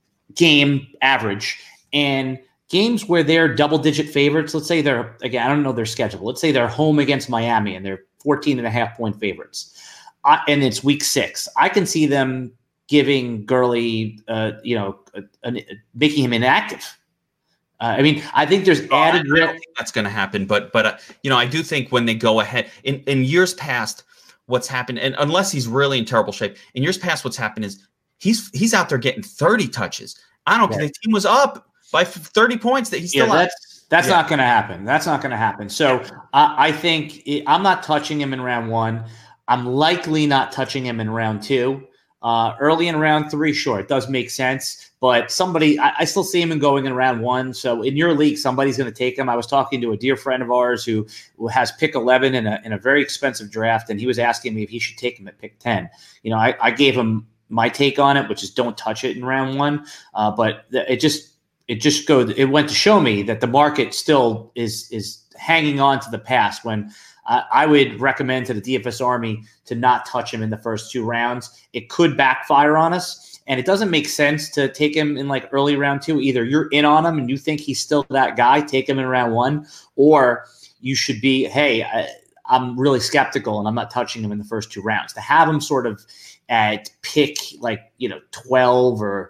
game average, and games where they're double-digit favorites. Let's say they're again, I don't know their schedule. Let's say they're home against Miami and they're fourteen and a half point favorites. I, and it's week six. I can see them giving Gurley, uh, you know, a, a, making him inactive. Uh, I mean, I think there's Oh, added I don't risk. think that's going to happen, but but uh, you know, I do think when they go ahead in in years past, what's happened, and unless he's really in terrible shape, in years past, what's happened is he's he's out there getting thirty touches. I don't. Right. The team was up by thirty points. That he's still Yeah, out. that's that's Yeah. not going to happen. That's not going to happen. So I, I think it, I'm not touching him in round one. I'm likely not touching him in round two. Uh, early in round three, sure, it does make sense. But somebody, I, I still see him in going in round one. So in your league, somebody's going to take him. I was talking to a dear friend of ours who, who has pick eleven in a in a very expensive draft, and he was asking me if he should take him at pick ten. You know, I, I gave him my take on it, which is don't touch it in round one. Uh, but th- it just it just go it went to show me that the market still is is hanging on to the past when. Uh, I would recommend to the D F S Army to not touch him in the first two rounds. It could backfire on us, and it doesn't make sense to take him in like early round two. Either you're in on him and you think he's still that guy, take him in round one, or you should be, hey, I, I'm really skeptical and I'm not touching him in the first two rounds. To have him sort of at pick like, you know, twelve or,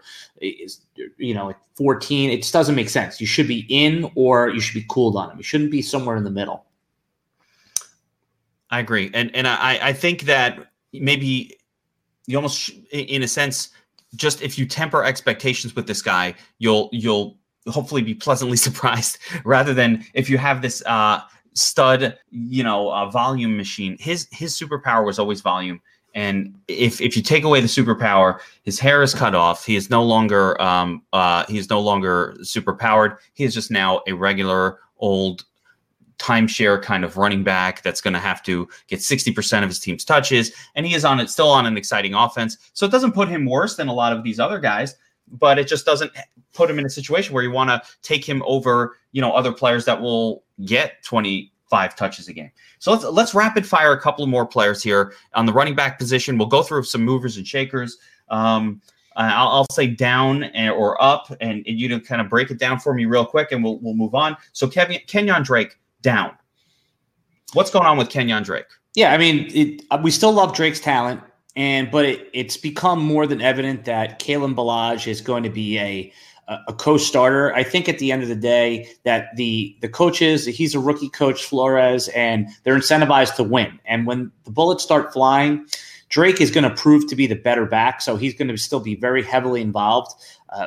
you know, like fourteen, it just doesn't make sense. You should be in or you should be cooled on him. You shouldn't be somewhere in the middle. I agree, and and I I think that maybe you almost, in a sense, just if you temper expectations with this guy, you'll you'll hopefully be pleasantly surprised, rather than if you have this uh, stud, you know, uh, volume machine. His his superpower was always volume, and if if you take away the superpower, his hair is cut off. He is no longer um uh he is no longer superpowered. He is just now a regular old timeshare kind of running back that's going to have to get sixty percent of his team's touches, and he is on it still on an exciting offense. So it doesn't put him worse than a lot of these other guys, but it just doesn't put him in a situation where you want to take him over, you know, other players that will get twenty-five touches a game. So let's let's rapid fire a couple more players here on the running back position. We'll go through some movers and shakers. Um, I'll, I'll say down and, or up, and, and you can kind of break it down for me real quick, and we'll we'll move on. So Kevin, Kenyon Drake. Down. What's going on with Kenyon Drake? Yeah, I mean, it, we still love Drake's talent, and but it, it's become more than evident that Kalen Ballage is going to be a a co-starter. I think at the end of the day that the the coaches, he's a rookie coach, Flores, and they're incentivized to win. And when the bullets start flying, Drake is going to prove to be the better back, so he's going to still be very heavily involved. Uh,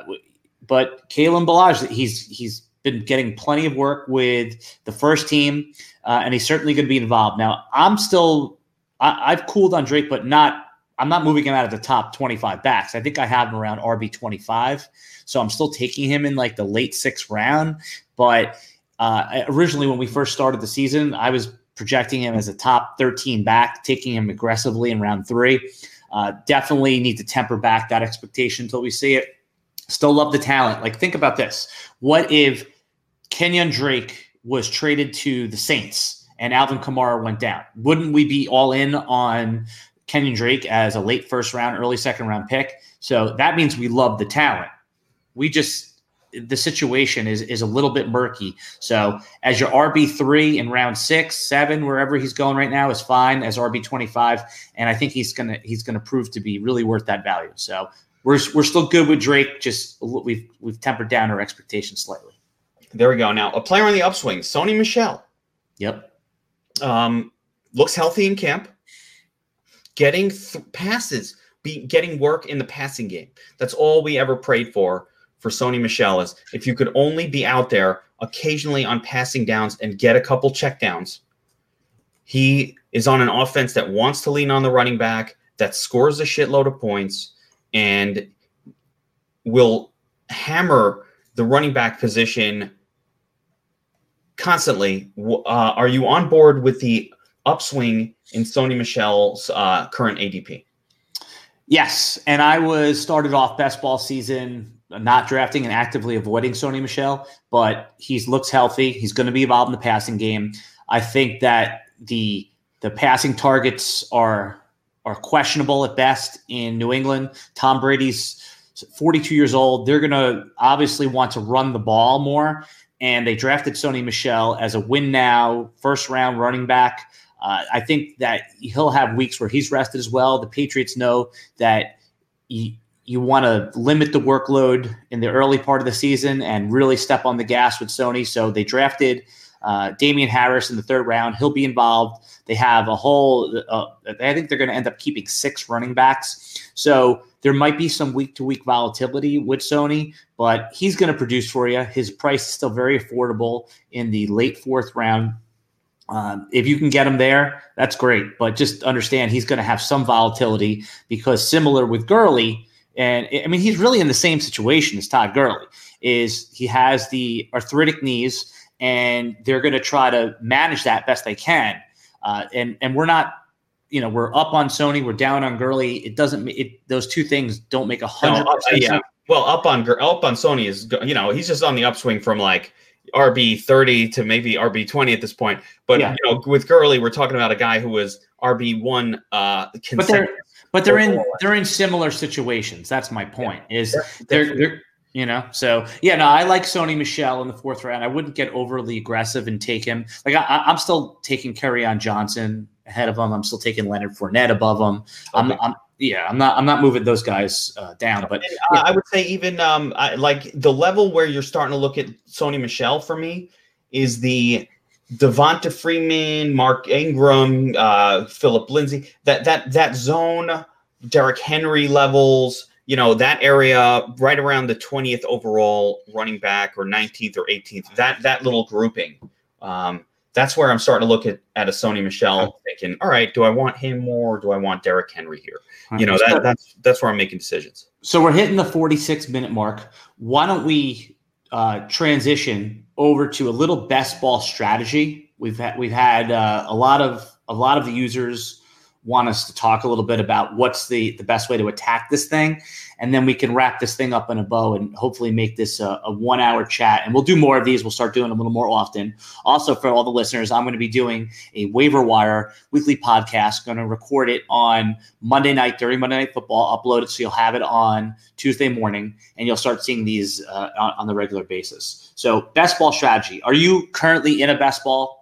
but Kalen Ballage, he's he's been getting plenty of work with the first team, uh, and he's certainly going to be involved. Now, I'm still, I, I've cooled on Drake, but not, I'm not moving him out of the top twenty-five backs. I think I have him around R B twenty-five, so I'm still taking him in like the late sixth round. But uh, originally, when we first started the season, I was projecting him as a top thirteen back, taking him aggressively in round three. Uh, definitely need to temper back that expectation until we see it. Still love the talent. Like, think about this. What if Kenyon Drake was traded to the Saints and Alvin Kamara went down? Wouldn't we be all in on Kenyon Drake as a late first round, early second round pick? So that means we love the talent. We just, the situation is is a little bit murky. So as your R B three in round six, seven, wherever he's going right now is fine as R B twenty-five. And I think he's gonna he's gonna prove to be really worth that value. So we're we're still good with Drake. Just we've we've tempered down our expectations slightly. There we go. Now, a player on the upswing, Sony Michel. Yep. Um, looks healthy in camp. Getting th- passes, be, getting work in the passing game. That's all we ever prayed for for Sony Michel is if you could only be out there occasionally on passing downs and get a couple checkdowns, He is on an offense that wants to lean on the running back, that scores a shitload of points, and will hammer the running back position constantly. Uh, are you on board with the upswing in Sony Michel's uh, current A D P? Yes, and I was started off best ball season not drafting and actively avoiding Sony Michel, but he looks healthy. He's going to be involved in the passing game. I think that the the passing targets are are questionable at best in New England. Tom Brady's forty-two years old. They're going to obviously want to run the ball more, and they drafted Sony Michel as a win now first round running back. Uh, I think that he'll have weeks where he's rested as well. The Patriots know that you, you want to limit the workload in the early part of the season and really step on the gas with Sony. So they drafted uh, Damian Harris in the third round. He'll be involved. They have a whole uh, – I think they're going to end up keeping six running backs. So there might be some week-to-week volatility with Sony, but he's going to produce for you. His price is still very affordable in the late fourth round. Um, if you can get him there, that's great. But just understand he's going to have some volatility because similar with Gurley, and I mean, he's really in the same situation as Todd Gurley, is he has the arthritic knees and they're going to try to manage that best they can. Uh, and, and we're not, you know, we're up on Sony, we're down on Gurley. It doesn't, it, those two things don't make a hundred no, percent. Yeah. Well, up on, up on Sony is, you know, he's just on the upswing from like R B thirty to maybe R B twenty at this point. But yeah. you know, with Gurley, we're talking about a guy who was R B one uh but they're but they're in they're in similar situations. That's my point. Yeah. Is they're, they're you know, so yeah, no, I like Sony Michel in the fourth round. I wouldn't get overly aggressive and take him. Like I, I'm still taking Kerryon Johnson ahead of him. I'm still taking Leonard Fournette above him. Okay. I'm, I'm yeah, I'm not I'm not moving those guys uh, down. But and, uh, yeah. I would say even um I, like the level where you're starting to look at Sony Michel for me is the Devonta Freeman, Mark Ingram, uh, Philip Lindsay, that that that zone, Derrick Henry levels, you know, that area right around the twentieth overall running back or nineteenth or eighteenth, that that little grouping. Um, that's where I'm starting to look at, at a Sony Michel thinking, all right, do I want him more or do I want Derrick Henry here? You know, that, that's that's where I'm making decisions. So we're hitting the forty-six minute mark. Why don't we uh, transition over to a little best ball strategy? We've had we've had uh, a lot of a lot of the users want us to talk a little bit about what's the, the best way to attack this thing. And then we can wrap this thing up in a bow and hopefully make this a, a one hour chat. And we'll do more of these. We'll start doing them a little more often. Also, for all the listeners, I'm going to be doing a waiver wire weekly podcast, going to record it on Monday night during Monday Night Football, upload it so you'll have it on Tuesday morning, and you'll start seeing these uh, on, on the regular basis. So best ball strategy. Are you currently in a best ball?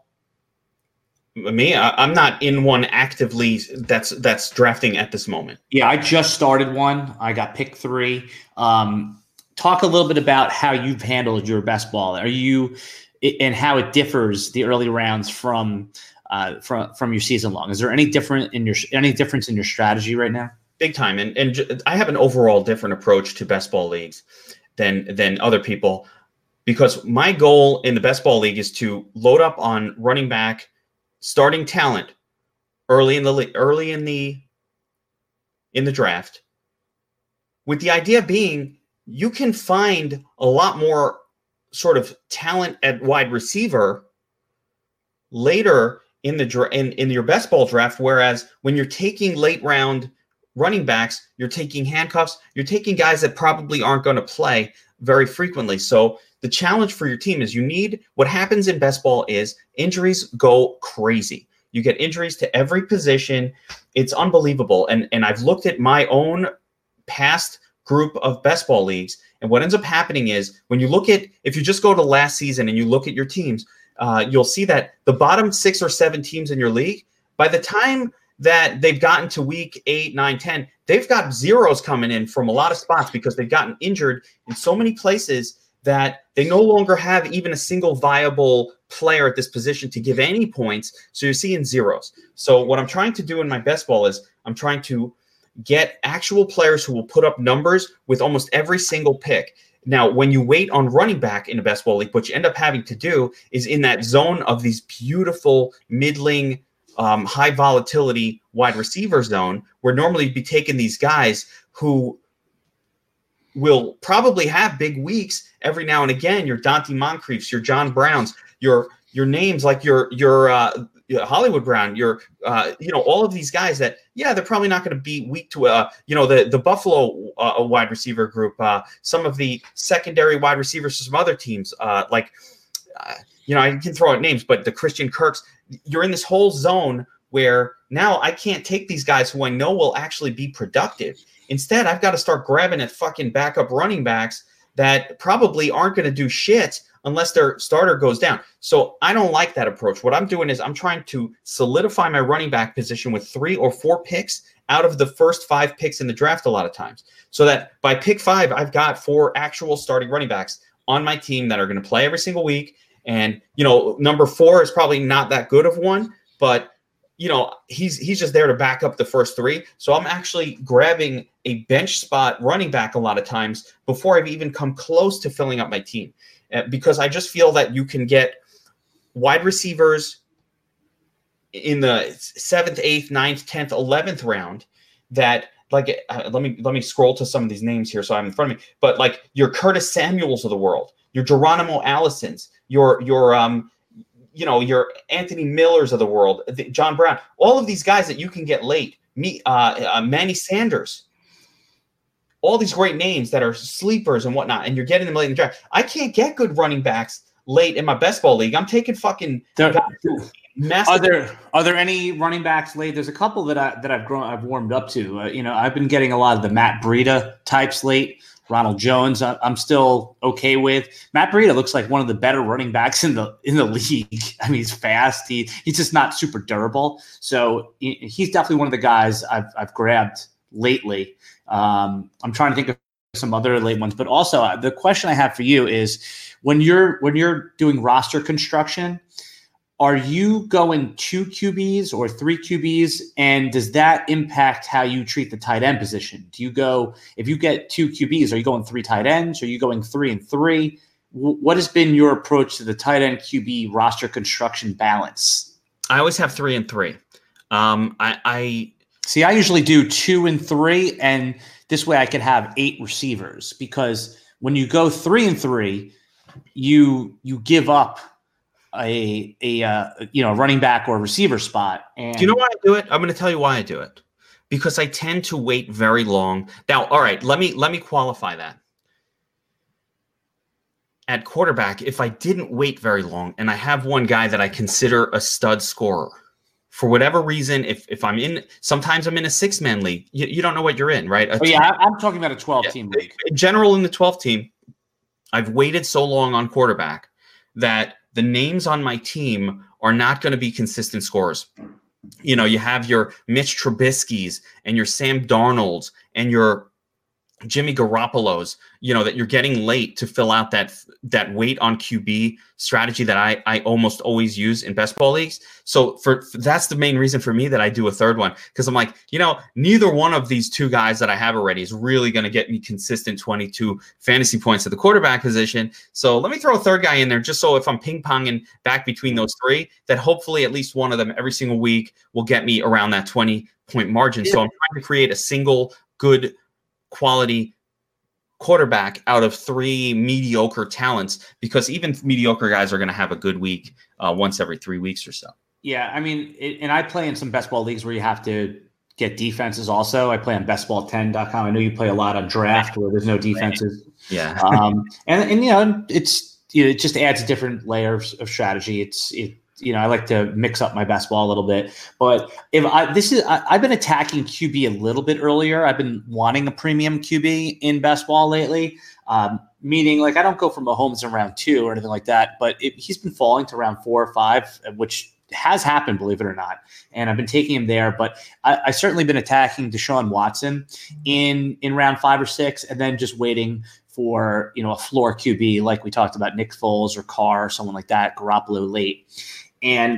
Me, I, I'm not in one actively that's that's drafting at this moment. Yeah, I just started one. I got pick three. Um, talk a little bit about how you've handled your best ball. Are you and how it differs the early rounds from uh, from from your season long? Is there any different in your any difference in your strategy right now? Big time, and and I have an overall different approach to best ball leagues than than other people because my goal in the best ball league is to load up on running back starting talent early in the early in the in the draft, with the idea being you can find a lot more sort of talent at wide receiver later in the in, in your best ball draft. Whereas when you're taking late round running backs, you're taking handcuffs, you're taking guys that probably aren't going to play very frequently. So the challenge for your team is you need what happens in best ball is injuries go crazy. You get injuries to every position. It's unbelievable. And, and I've looked at my own past group of best ball leagues. And what ends up happening is when you look at, if you just go to last season and you look at your teams, uh, you'll see that the bottom six or seven teams in your league, by the time that they've gotten to week eight, nine, ten, they've got zeros coming in from a lot of spots because they've gotten injured in so many places that they no longer have even a single viable player at this position to give any points. So you're seeing zeros. So what I'm trying to do in my best ball is I'm trying to get actual players who will put up numbers with almost every single pick. Now, when you wait on running back in a best ball league, what you end up having to do is in that zone of these beautiful middling um, high volatility wide receiver zone, where normally you'd be taking these guys who will probably have big weeks every now and again. Your Dante Moncriefs, your John Browns, your your names like your your uh, Hollywood Brown, your uh, you know, all of these guys that yeah, they're probably not going to be weak to uh, you know, the the Buffalo uh, wide receiver group, uh, some of the secondary wide receivers for some other teams, uh, like uh, you know, I can throw out names, but the Christian Kirks. You're in this whole zone where now I can't take these guys who I know will actually be productive. Instead, I've got to start grabbing at fucking backup running backs that probably aren't going to do shit unless their starter goes down. So I don't like that approach. What I'm doing is I'm trying to solidify my running back position with three or four picks out of the first five picks in the draft a lot of times. So that by pick five, I've got four actual starting running backs on my team that are going to play every single week. And, you know, number four is probably not that good of one, but, you know, he's he's just there to back up the first three. So I'm actually grabbing a bench spot running back a lot of times before I've even come close to filling up my team, uh, because I just feel that you can get wide receivers in the seventh, eighth, ninth, tenth, eleventh round that like, uh, let me let me scroll to some of these names here so I'm in front of me. But like your Curtis Samuels of the world, your Geronimo Allisons, your your um you know your Anthony Millers of the world, the, John Brown, all of these guys that you can get late, me uh, uh Manny Sanders, all these great names that are sleepers and whatnot, and you're getting them late in the draft. I can't get good running backs late in my best ball league. I'm taking fucking there, are there are there any running backs late? There's a couple that I that I've grown I've warmed up to. Uh, you know, I've been getting a lot of the Matt Breida types late. Ronald Jones, I'm still okay with. Matt Breida looks like one of the better running backs in the in the league. I mean, he's fast. He he's just not super durable. So he's definitely one of the guys I've I've grabbed lately. Um, I'm trying to think of some other late ones, but also the question I have for you is when you're when you're doing roster construction, are you going two Q Bs or three Q Bs? And does that impact how you treat the tight end position? Do you go, if you get two Q Bs, are you going three tight ends? Are you going three and three? W- what has been your approach to the tight end Q B roster construction balance? I always have three and three. Um, I, I see, I usually do two and three, and this way I could have eight receivers, because when you go three and three, you you give up a a uh, you know running back or receiver spot. And do you know why I do it? I'm going to tell you why I do it. Because I tend to wait very long. Now, all right, let me let me qualify that. At quarterback, if I didn't wait very long and I have one guy that I consider a stud scorer, for whatever reason, if if I'm in, sometimes I'm in a six-man league. You, you don't know what you're in, right? A oh, yeah, I'm talking about a twelve-team yeah. league. In general, in the twelfth team, I've waited so long on quarterback that the names on my team are not going to be consistent scorers. You know, you have your Mitch Trubisky's and your Sam Darnold's and your Jimmy Garoppolo's, you know, that you're getting late to fill out that that wait on Q B strategy that I I almost always use in best ball leagues. So for, for that's the main reason for me that I do a third one, because I'm like, you know, neither one of these two guys that I have already is really going to get me consistent twenty-two fantasy points at the quarterback position. So let me throw a third guy in there, just so if I'm ping ponging back between those three, that hopefully at least one of them every single week will get me around that twenty point margin. Yeah. So I'm trying to create a single good quality quarterback out of three mediocre talents, because even mediocre guys are going to have a good week uh, once every three weeks or so. Yeah, I mean, it, and I play in some best ball leagues where you have to get defenses also. I play on best ball ten dot com. I know you play a lot on draft where there's no defenses. Yeah. um, and, and, you know, it's, you know, it just adds a different layer of, of strategy. It's, it, you know, I like to mix up my best ball a little bit, but if I, this is, I, I've been attacking Q B a little bit earlier. I've been wanting a premium Q B in best ball lately. Um, meaning like, I don't go for Mahomes in round two or anything like that, but it, he's been falling to round four or five, which has happened, believe it or not. And I've been taking him there, but I, I've certainly been attacking Deshaun Watson in, in round five or six, and then just waiting for, you know, a floor Q B, like we talked about, Nick Foles or Carr or someone like that, Garoppolo late. And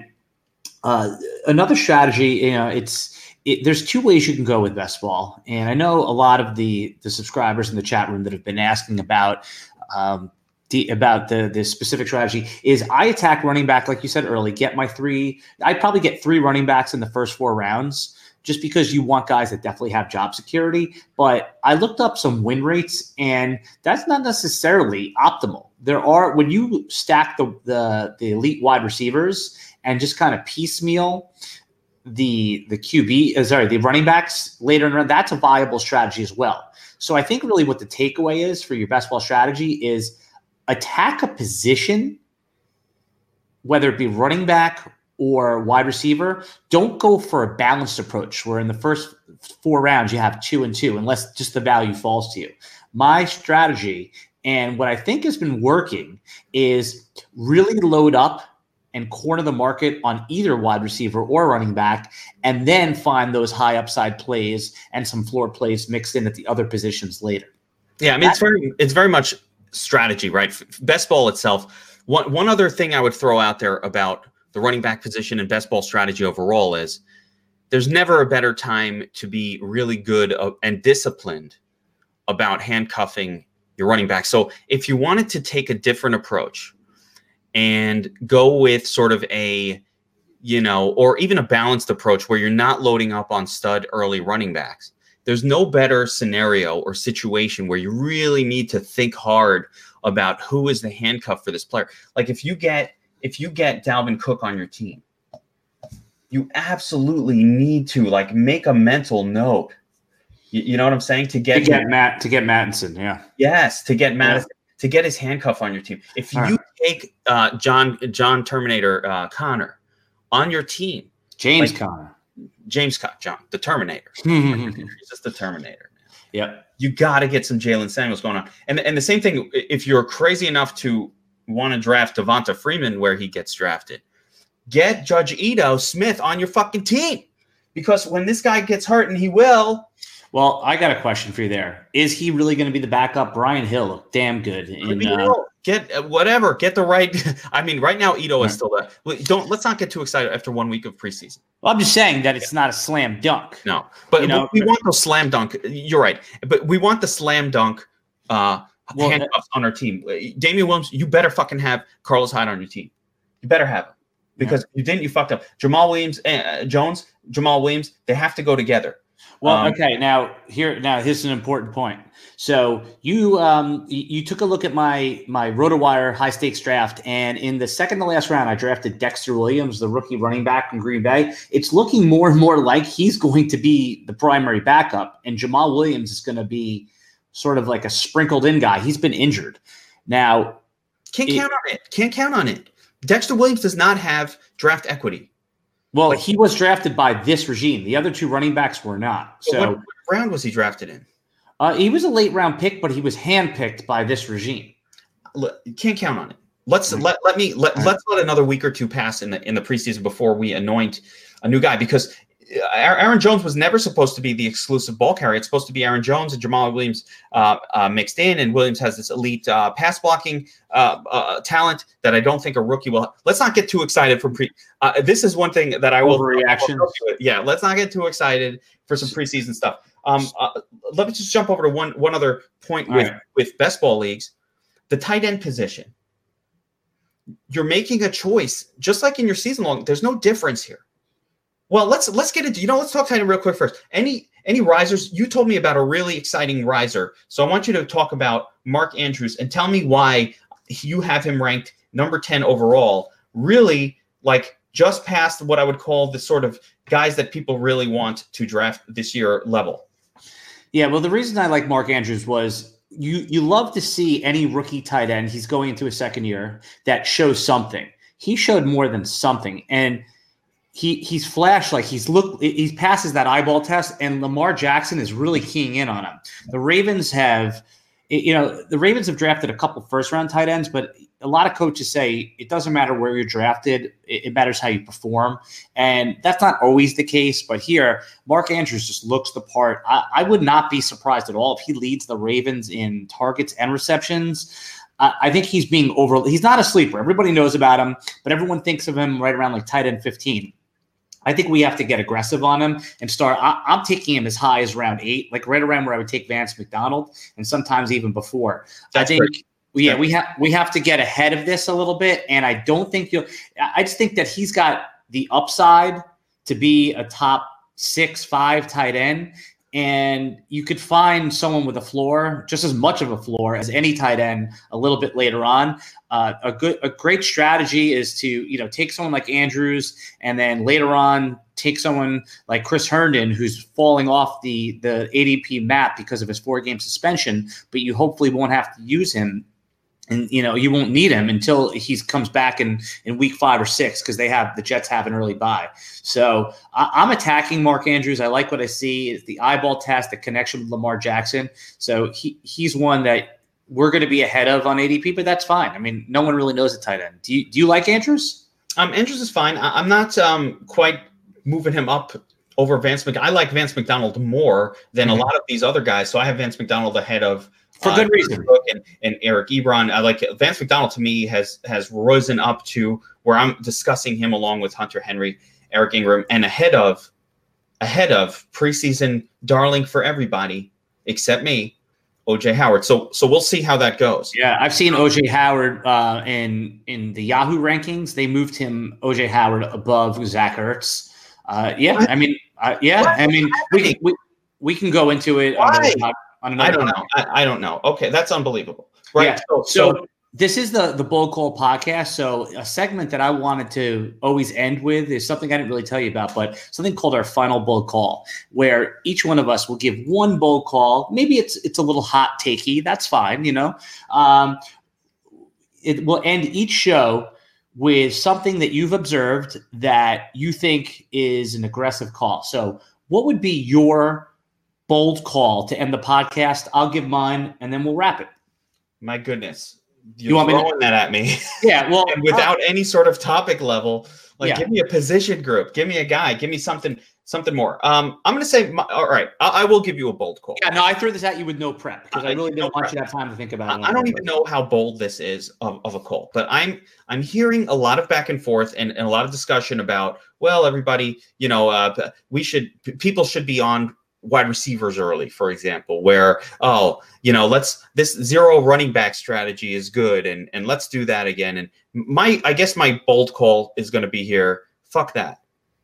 uh, another strategy, you know, it's it, there's two ways you can go with best ball. And I know a lot of the the subscribers in the chat room that have been asking about um, the about the the specific strategy is I attack running back, like you said early, get my three. I'd probably get three running backs in the first four rounds just because you want guys that definitely have job security. But I looked up some win rates, and that's not necessarily optimal. There are, when you stack the the, the elite wide receivers and just kind of piecemeal the the Q B, uh, sorry, the running backs later in the round, that's a viable strategy as well. So I think really what the takeaway is for your best ball strategy is attack a position, whether it be running back or wide receiver. Don't go for a balanced approach where in the first four rounds you have two and two, unless just the value falls to you. My strategy, and what I think has been working, is really load up and corner the market on either wide receiver or running back, and then find those high upside plays and some floor plays mixed in at the other positions later. Yeah, I mean, it's very it's very much strategy, right? Best ball itself. One one other thing I would throw out there about the running back position and best ball strategy overall is there's never a better time to be really good and disciplined about handcuffing your running back. So if you wanted to take a different approach and go with sort of a, you know, or even a balanced approach where you're not loading up on stud early running backs, there's no better scenario or situation where you really need to think hard about who is the handcuff for this player. Like if you get if you get Dalvin Cook on your team, you absolutely need to like make a mental note. You, you know what I'm saying? To get, to get him, Matt to get Mattinson, yeah. Yes, to get Madison, yeah. to get his handcuff on your team. If All you right. take uh, John John Terminator uh, Connor on your team, James like, Conner. James Con- John, the Terminator. He's just the Terminator, man. Yeah. You got to get some Jalen Samuels going on. And, and the same thing, if you're crazy enough to want to draft Devonta Freeman where he gets drafted, get Judge Ito Smith on your fucking team. Because when this guy gets hurt, and he will. Well, I got a question for you there. Is he really going to be the backup? Brian Hill looked damn good. In, uh, get uh, whatever. Get the right. I mean, right now, Ito is still there. Don't let's not get too excited after one week of preseason. Well, I'm just saying that it's yeah. not a slam dunk. No, but, you know, but we want those slam dunk. You're right, but we want the slam dunk uh, well, handcuffs on our team. Damian Williams, you better fucking have Carlos Hyde on your team. You better have him because yeah. you didn't. You fucked up. Jamal Williams, uh, Jones, Jamal Williams. They have to go together. Well, um, okay. Now here, now here's an important point. So you um you took a look at my my RotoWire high stakes draft, and in the second to last round, I drafted Dexter Williams, the rookie running back from Green Bay. It's looking more and more like he's going to be the primary backup, and Jamal Williams is going to be sort of like a sprinkled in guy. He's been injured. Now, can't it, count on it. Can't count on it. Dexter Williams does not have draft equity. Well, he was drafted by this regime. The other two running backs were not. So, what, what round was he drafted in? Uh, he was a late round pick, but he was handpicked by this regime. Look, you can't count on it. Let's mm-hmm. let let me let, let's let another week or two pass in the in the preseason before we anoint a new guy, because Aaron Jones was never supposed to be the exclusive ball carrier. It's supposed to be Aaron Jones and Jamal Williams uh, uh, mixed in, and Williams has this elite uh, pass blocking uh, uh, talent that I don't think a rookie will. Let's not get too excited for pre. Uh, this is one thing that I will overreaction. Yeah, let's not get too excited for some preseason stuff. Um, uh, let me just jump over to one one other point with right. with best ball leagues, the tight end position. You're making a choice, just like in your season long. There's no difference here. Well, let's let's get into, you know, let's talk tight end real quick first. Any any risers? You told me about a really exciting riser, so I want you to talk about Mark Andrews and tell me why you have him ranked number ten overall. Really, like just past what I would call the sort of guys that people really want to draft this year level. Yeah, well, the reason I like Mark Andrews was you you love to see any rookie tight end. He's going into his second year that shows something. He showed more than something, and He he's flashed like he's look he passes that eyeball test, and Lamar Jackson is really keying in on him. The Ravens have, you know, the Ravens have drafted a couple first round tight ends, but a lot of coaches say it doesn't matter where you're drafted, it, it matters how you perform, and that's not always the case. But here, Mark Andrews just looks the part. I, I would not be surprised at all if he leads the Ravens in targets and receptions. Uh, I think he's being over. He's not a sleeper. Everybody knows about him, but everyone thinks of him right around like tight end fifteen. I think we have to get aggressive on him and start. I, I'm taking him as high as round eight, like right around where I would take Vance McDonald, and sometimes even before. That's I think great. Yeah, we have we have to get ahead of this a little bit, and I don't think you'll. I just think that he's got the upside to be a top six, five tight end, and you could find someone with a floor, just as much of a floor as any tight end, a little bit later on. Uh, a good, a great strategy is to you know take someone like Andrews, and then later on take someone like Chris Herndon, who's falling off the the A D P map because of his four game suspension, but you hopefully won't have to use him. And, you know, you won't need him until he comes back in, in week five or six because they have the Jets have an early bye. So I, I'm attacking Mark Andrews. I like what I see. It's the eyeball test, the connection with Lamar Jackson. So he he's one that we're going to be ahead of on A D P, but that's fine. I mean, no one really knows a tight end. Do you, do you like Andrews? Um, Andrews is fine. I, I'm not um, quite moving him up over Vance McDonald. I like Vance McDonald more than mm-hmm. a lot of these other guys. So I have Vance McDonald ahead of For good uh, reason. And, and Eric Ebron. I like it. Vance McDonald to me has has risen up to where I'm discussing him along with Hunter Henry, Eric Ingram, and ahead of ahead of preseason darling for everybody except me, O J Howard. So so we'll see how that goes. Yeah, I've seen O J Howard uh, in in the Yahoo rankings. They moved him O J Howard above Zach Ertz. Uh, yeah, what? I mean, uh, yeah, what? I mean, we can we, we can go into it. Why? On On I don't know. I, I don't know. Okay, that's unbelievable. Right. Yeah. So, so this is the the Bold Call podcast. So a segment that I wanted to always end with is something I didn't really tell you about, but something called our final Bold Call, where each one of us will give one Bold Call. Maybe it's it's a little hot takey. That's fine. You know, um, it will end each show with something that you've observed that you think is an aggressive call. So what would be your bold call to end the podcast? I'll give mine, and then we'll wrap it. My goodness. You're you want throwing me to- that at me. Yeah, well. and without uh, any sort of topic level. Like, yeah. give me a position group. Give me a guy. Give me something something more. Um, I'm going to say, my, all right, I, I will give you a bold call. Yeah, no, I threw this at you with no prep because I, I really didn't no want prep. you to have time to think about it. I, I don't even know how bold this is of, of a call, but I'm I'm hearing a lot of back and forth and, and a lot of discussion about, well, everybody, you know, uh, we should, people should be on wide receivers early, for example, where, oh, you know, let's, this zero running back strategy is good. And, and let's do that again. And my, I guess my bold call is going to be here. Fuck that.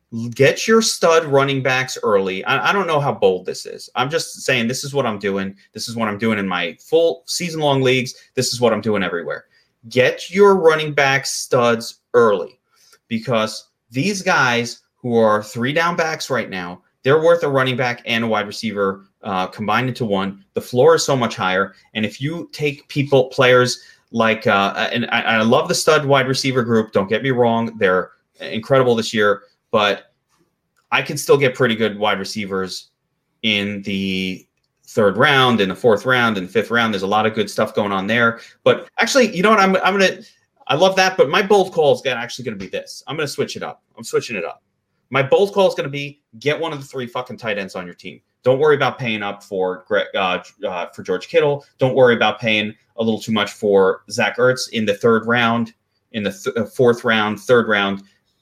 Get your stud running backs early. I, I don't know how bold this is. I'm just saying, this is what I'm doing. This is what I'm doing in my full season long leagues. This is what I'm doing everywhere. Get your running back studs early, because these guys who are three down backs right now, they're worth a running back and a wide receiver uh, combined into one. The floor is so much higher. And if you take people, players like, uh, and I, I love the stud wide receiver group. Don't get me wrong. They're incredible this year, but I can still get pretty good wide receivers in the third round, in the fourth round, in the fifth round. There's a lot of good stuff going on there. But actually, you know what? I'm, I'm going to, I love that. But my bold call is actually going to be this. I'm going to switch it up. I'm switching it up. My bold call is going to be get one of the three fucking tight ends on your team. Don't worry about paying up for uh, uh, for George Kittle. Don't worry about paying a little too much for Zach Ertz in the third round, in the th- fourth round, third round.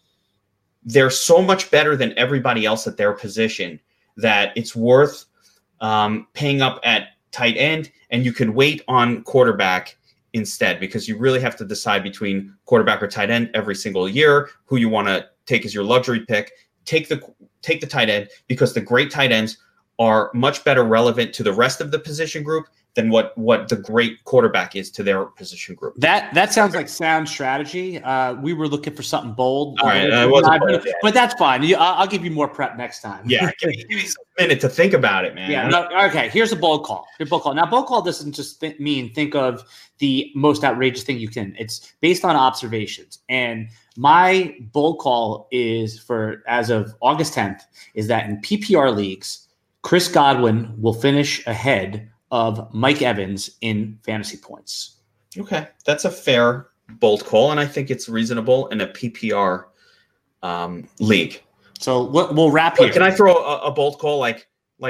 They're so much better than everybody else at their position that it's worth um, paying up at tight end, and you can wait on quarterback instead, because you really have to decide between quarterback or tight end every single year, who you want to take as your luxury pick. Take the take the tight end, because the great tight ends are much better relevant to the rest of the position group than what what the great quarterback is to their position group. That that sounds like sound strategy. Uh, we were looking for something bold. All right, uh, wasn't bold, but, but that's fine. You, I'll, I'll give you more prep next time. Yeah, give me, give me a minute to think about it, man. Yeah. No, okay. Here's a bold call. Here's a bold call. Now, bold call doesn't just th- mean think of the most outrageous thing you can. It's based on observations. And my bold call is for as of August tenth is that in P P R leagues, Chris Godwin will finish ahead of Mike Evans in fantasy points. Okay, that's a fair bold call, and I think it's reasonable in a P P R um, league. So we'll, we'll wrap here. Can I throw a, a bold call like like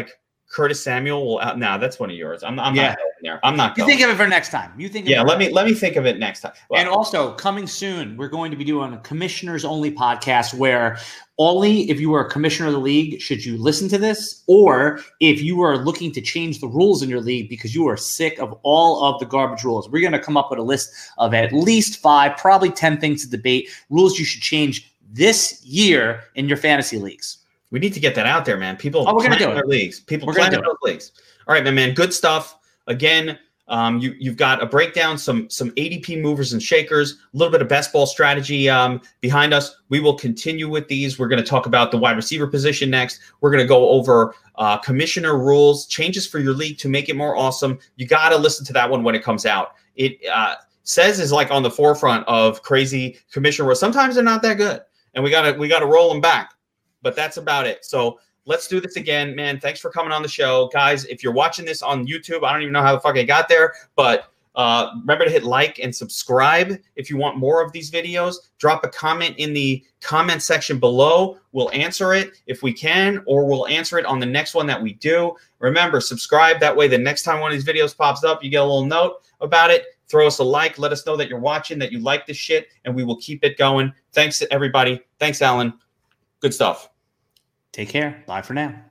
Curtis Samuel will out. Now that's one of yours. I'm, I'm Yeah. not going there. I'm not You going. think of it for next time. You think. Of Yeah, it let for me let me think of it next time. Well, And also coming soon, we're going to be doing a commissioners only podcast where only if you are a commissioner of the league should you listen to this, or if you are looking to change the rules in your league because you are sick of all of the garbage rules. We're going to come up with a list of at least five, probably ten things to debate, rules you should change this year in your fantasy leagues. we need to get that out there, man. People Oh, we're gonna playing do their it. leagues. People We're gonna playing do those leagues. All right, my man. Good stuff. Again, um, you you've got a breakdown, some some A D P movers and shakers, a little bit of best ball strategy um, behind us. We will continue with these. We're going to talk about the wide receiver position next. We're going to go over uh, commissioner rules, changes for your league to make it more awesome. You got to listen to that one when it comes out. It uh, says is like on the forefront of crazy commissioner rules. Sometimes they're not that good, and we gotta we gotta roll them back. But that's about it. So let's do this again, man. Thanks for coming on the show, guys. If you're watching this on YouTube, I don't even know how the fuck I got there, but uh, remember to hit like and subscribe if you want more of these videos. Drop a comment in the comment section below. We'll answer it if we can, or we'll answer it on the next one that we do. Remember, subscribe. That way, the next time one of these videos pops up, you get a little note about it. Throw us a like. Let us know that you're watching, that you like this shit, and we will keep it going. Thanks to everybody. Thanks, Alan. Good stuff. Take care. Bye for now.